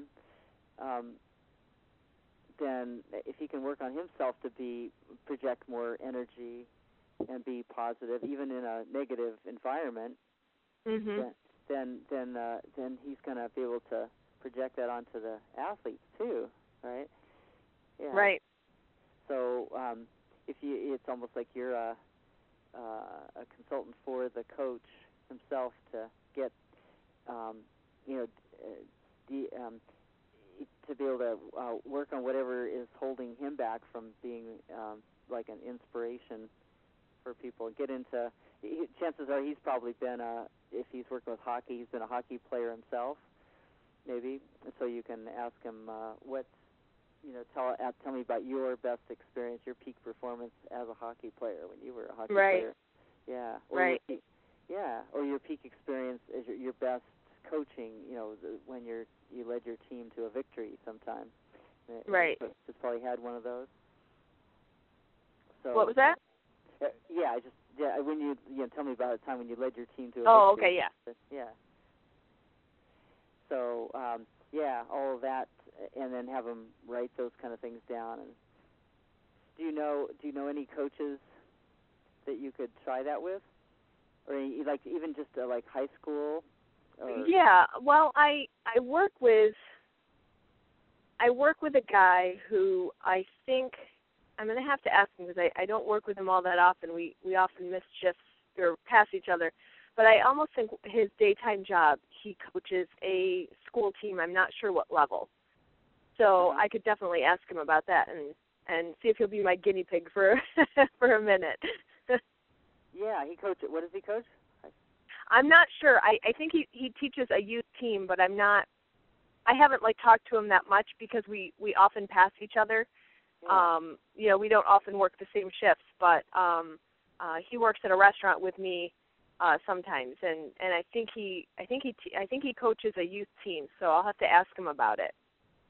then if he can work on himself to project more energy and be positive, even in a negative environment, then he's going to be able to project that onto the athletes too, right? Yeah. Right. So it's almost like you're a consultant for the coach himself to get you know to be able to work on whatever is holding him back from being like an inspiration for people. Get into chances are he's probably been if he's working with hockey, he's been a hockey player himself, maybe. And so you can ask him what tell me about your best experience, your peak performance as a hockey player when you were a hockey player. Yeah. Or or your peak experience as your best coaching, when you led your team to a victory sometime. Right. Just probably had one of those. So what was that? When you tell me about a time when you led your team to a victory. Oh, okay, yeah. Yeah. So all of that, and then have them write those kind of things down. And do you know any coaches that you could try that with, or like even just like high school? Yeah. Well, I work with a guy who I think I'm going to have to ask him because I don't work with him all that often. We often miss shifts or pass each other. But I almost think his daytime job, he coaches a school team. I'm not sure what level. So I could definitely ask him about that and see if he'll be my guinea pig for for a minute. Yeah, he coaches. What does he coach? I'm not sure. I think he teaches a youth team, but I haven't talked to him that much because we often pass each other. Yeah. We don't often work the same shifts, but he works at a restaurant with me sometimes, and I think he coaches a youth team, so I'll have to ask him about it.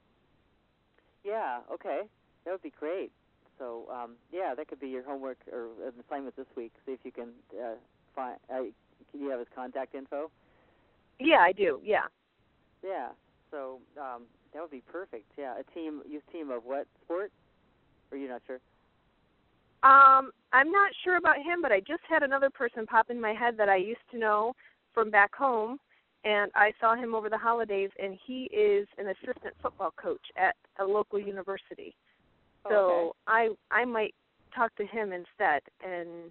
Yeah, okay, that would be great. So that could be your homework or an assignment this week. See if you can find. Can you have his contact info? Yeah, I do. Yeah. Yeah. So that would be perfect. Yeah, a youth team of what sport? Or are you not sure? I'm not sure about him, but I just had another person pop in my head that I used to know from back home, and I saw him over the holidays, and he is an assistant football coach at a local university. So okay. I might talk to him instead and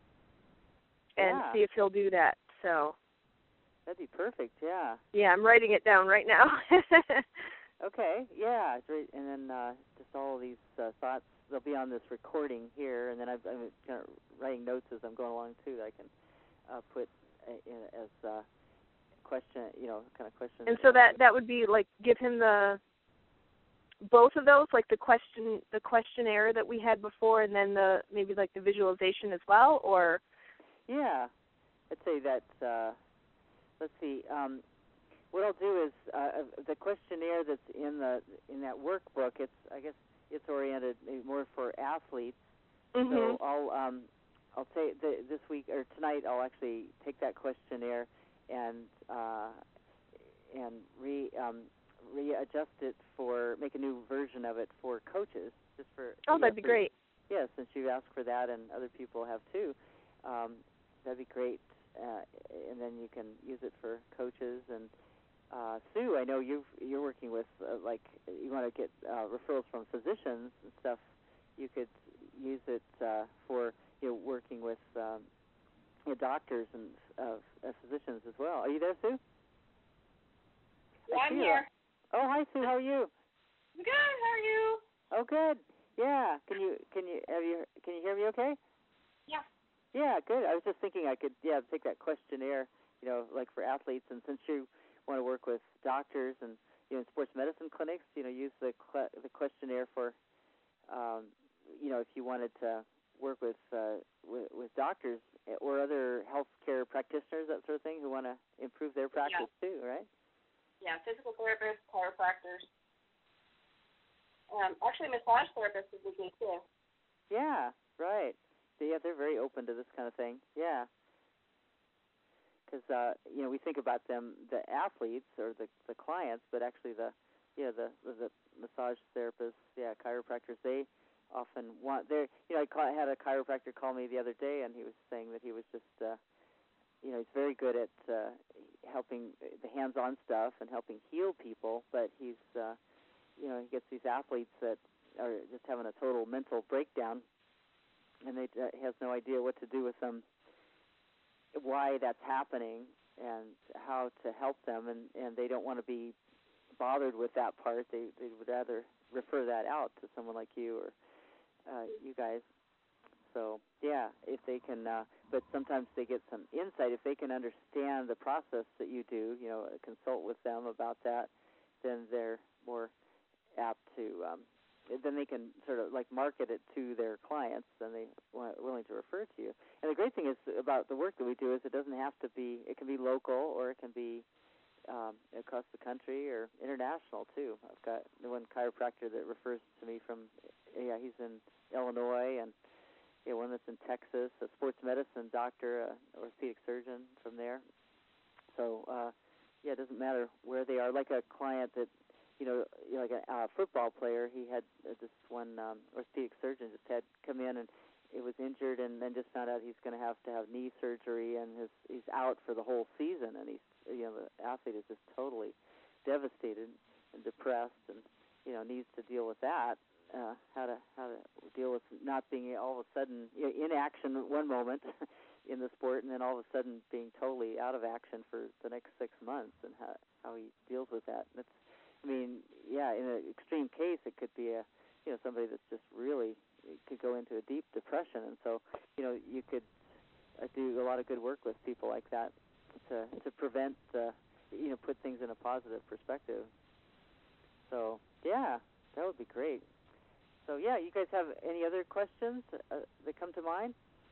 see if he'll do that. So that'd be perfect. Yeah. Yeah, I'm writing it down right now. Okay, yeah, great. And then just all these thoughts, they'll be on this recording here, and then I'm kind of writing notes as I'm going along too that I can put in as question, kind of questions. And so that would be give him both of those, the questionnaire that we had before, and then maybe the visualization as well, or. Yeah, I'd say that. Let's see. What I'll do is the questionnaire that's in that workbook. I guess it's oriented more for athletes. Mm-hmm. So I'll take this week or tonight. I'll actually take that questionnaire and readjust it make a new version of it for coaches. Just for. Oh, that'd be great. Yeah, since you asked for that and other people have too, that'd be great. And then you can use it for coaches and. Sue, I know you're working with you want to get referrals from physicians and stuff. You could use it for working with doctors and physicians as well. Are you there, Sue? Yeah, I'm here. Oh, hi, Sue. How are you? Good. How are you? Oh, good. Yeah. Can you hear me? Okay. Yeah. Yeah, good. I was just thinking I could take that questionnaire, for athletes, and since you want to work with doctors and in sports medicine clinics, use the questionnaire for if you wanted to work with doctors or other healthcare practitioners, that sort of thing, who want to improve their practice too, right? Yeah, physical therapists, chiropractors. Actually, massage therapists is with me too. Yeah, right. Yeah, they're very open to this kind of thing. Yeah. Because we think about them, the athletes or the clients, but actually the massage therapists, chiropractors, they often want I had a chiropractor call me the other day, and he was saying that he was just he's very good at helping the hands-on stuff and helping heal people, but he's he gets these athletes that are just having a total mental breakdown, and they has no idea what to do with them, why that's happening, and how to help them, and they don't want to be bothered with that part. They would rather refer that out to someone like you or you guys. So yeah, if they can, but sometimes they get some insight if they can understand the process that you do. Consult with them about that, then they're more apt to. Then they can sort of like market it to their clients. Then they are willing to refer to you. And the great thing is about the work that we do is it doesn't have to be. It can be local or it can be across the country or international too. I've got the one chiropractor that refers to me from. He's in Illinois, and one that's in Texas. A sports medicine doctor, orthopedic surgeon from there. So it doesn't matter where they are. Like a client that. Like a football player, he had this one orthopedic surgeon just had come in and it was injured, and then just found out he's going to have knee surgery, and he's out for the whole season, and he's the athlete is just totally devastated and depressed, and needs to deal with that. How to deal with not being all of a sudden in action one moment in the sport, and then all of a sudden being totally out of action for the next 6 months, and how he deals with that. And in an extreme case, it could be somebody that's just really could go into a deep depression, and so you could do a lot of good work with people like that to prevent put things in a positive perspective. So that would be great. So you guys have any other questions that come to mind?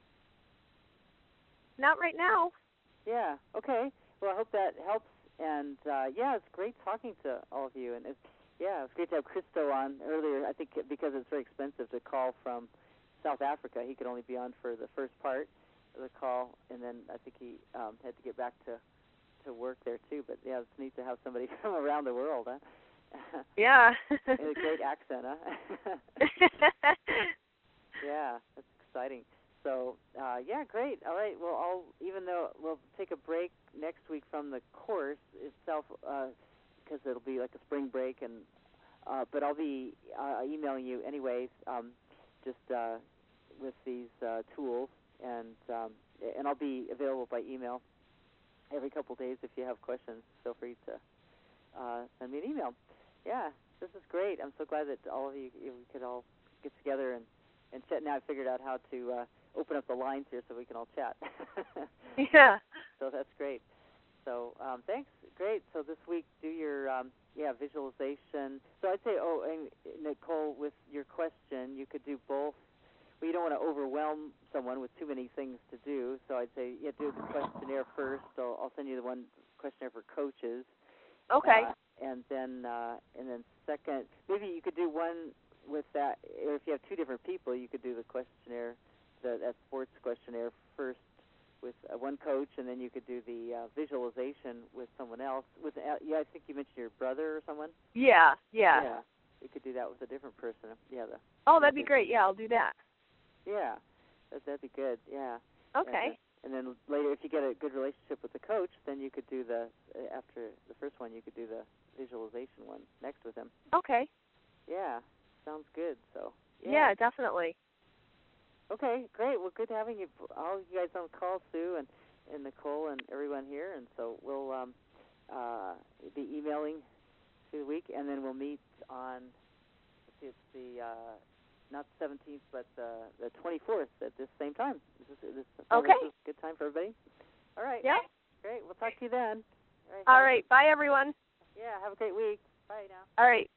Not right now. Yeah. Okay. Well, I hope that helps. And it's great talking to all of you. And it's great to have Christo on earlier. I think because it's very expensive to call from South Africa, he could only be on for the first part of the call, and then I think he had to get back to work there too. But it's neat to have somebody from around the world, huh? Yeah. And a great accent, huh? Yeah, that's exciting. So, great. All right. Well, even though we'll take a break next week from the course itself, because it'll be like a spring break, and but I'll be emailing you anyways, just with these tools, and I'll be available by email every couple of days. If you have questions, feel free to send me an email. Yeah, this is great. I'm so glad that all of you could all get together and chat. Now I figured out how to open up the lines here so we can all chat. Yeah. So that's great. So thanks. Great. So this week, do your visualization. So I'd say, and Nicole, with your question, you could do both. Well, you don't want to overwhelm someone with too many things to do. So I'd say, do the questionnaire first. So I'll send you the one questionnaire for coaches. Okay. And then second, maybe you could do one with that. Or if you have two different people, you could do the questionnaire, that sports questionnaire first with one coach, and then you could do the visualization with someone else. I think you mentioned your brother or someone. Yeah. Yeah, you could do that with a different person. Yeah. That'd be great. Yeah, I'll do that. Yeah, that'd be good. Yeah. Okay. And then later, if you get a good relationship with the coach, then you could do after the first one, you could do the visualization one next with him. Okay. Yeah, sounds good. So. Yeah, definitely. Okay, great. Well, good having you, all you guys on the call, Sue and Nicole and everyone here. And so we'll be emailing through the week, and then we'll meet on, it's the not the 17th, but the 24th at this same time. Okay. Is a good time for everybody? All right. Yeah. Great. We'll talk to you then. All right. Bye, everyone. Yeah, have a great week. Bye now. All right.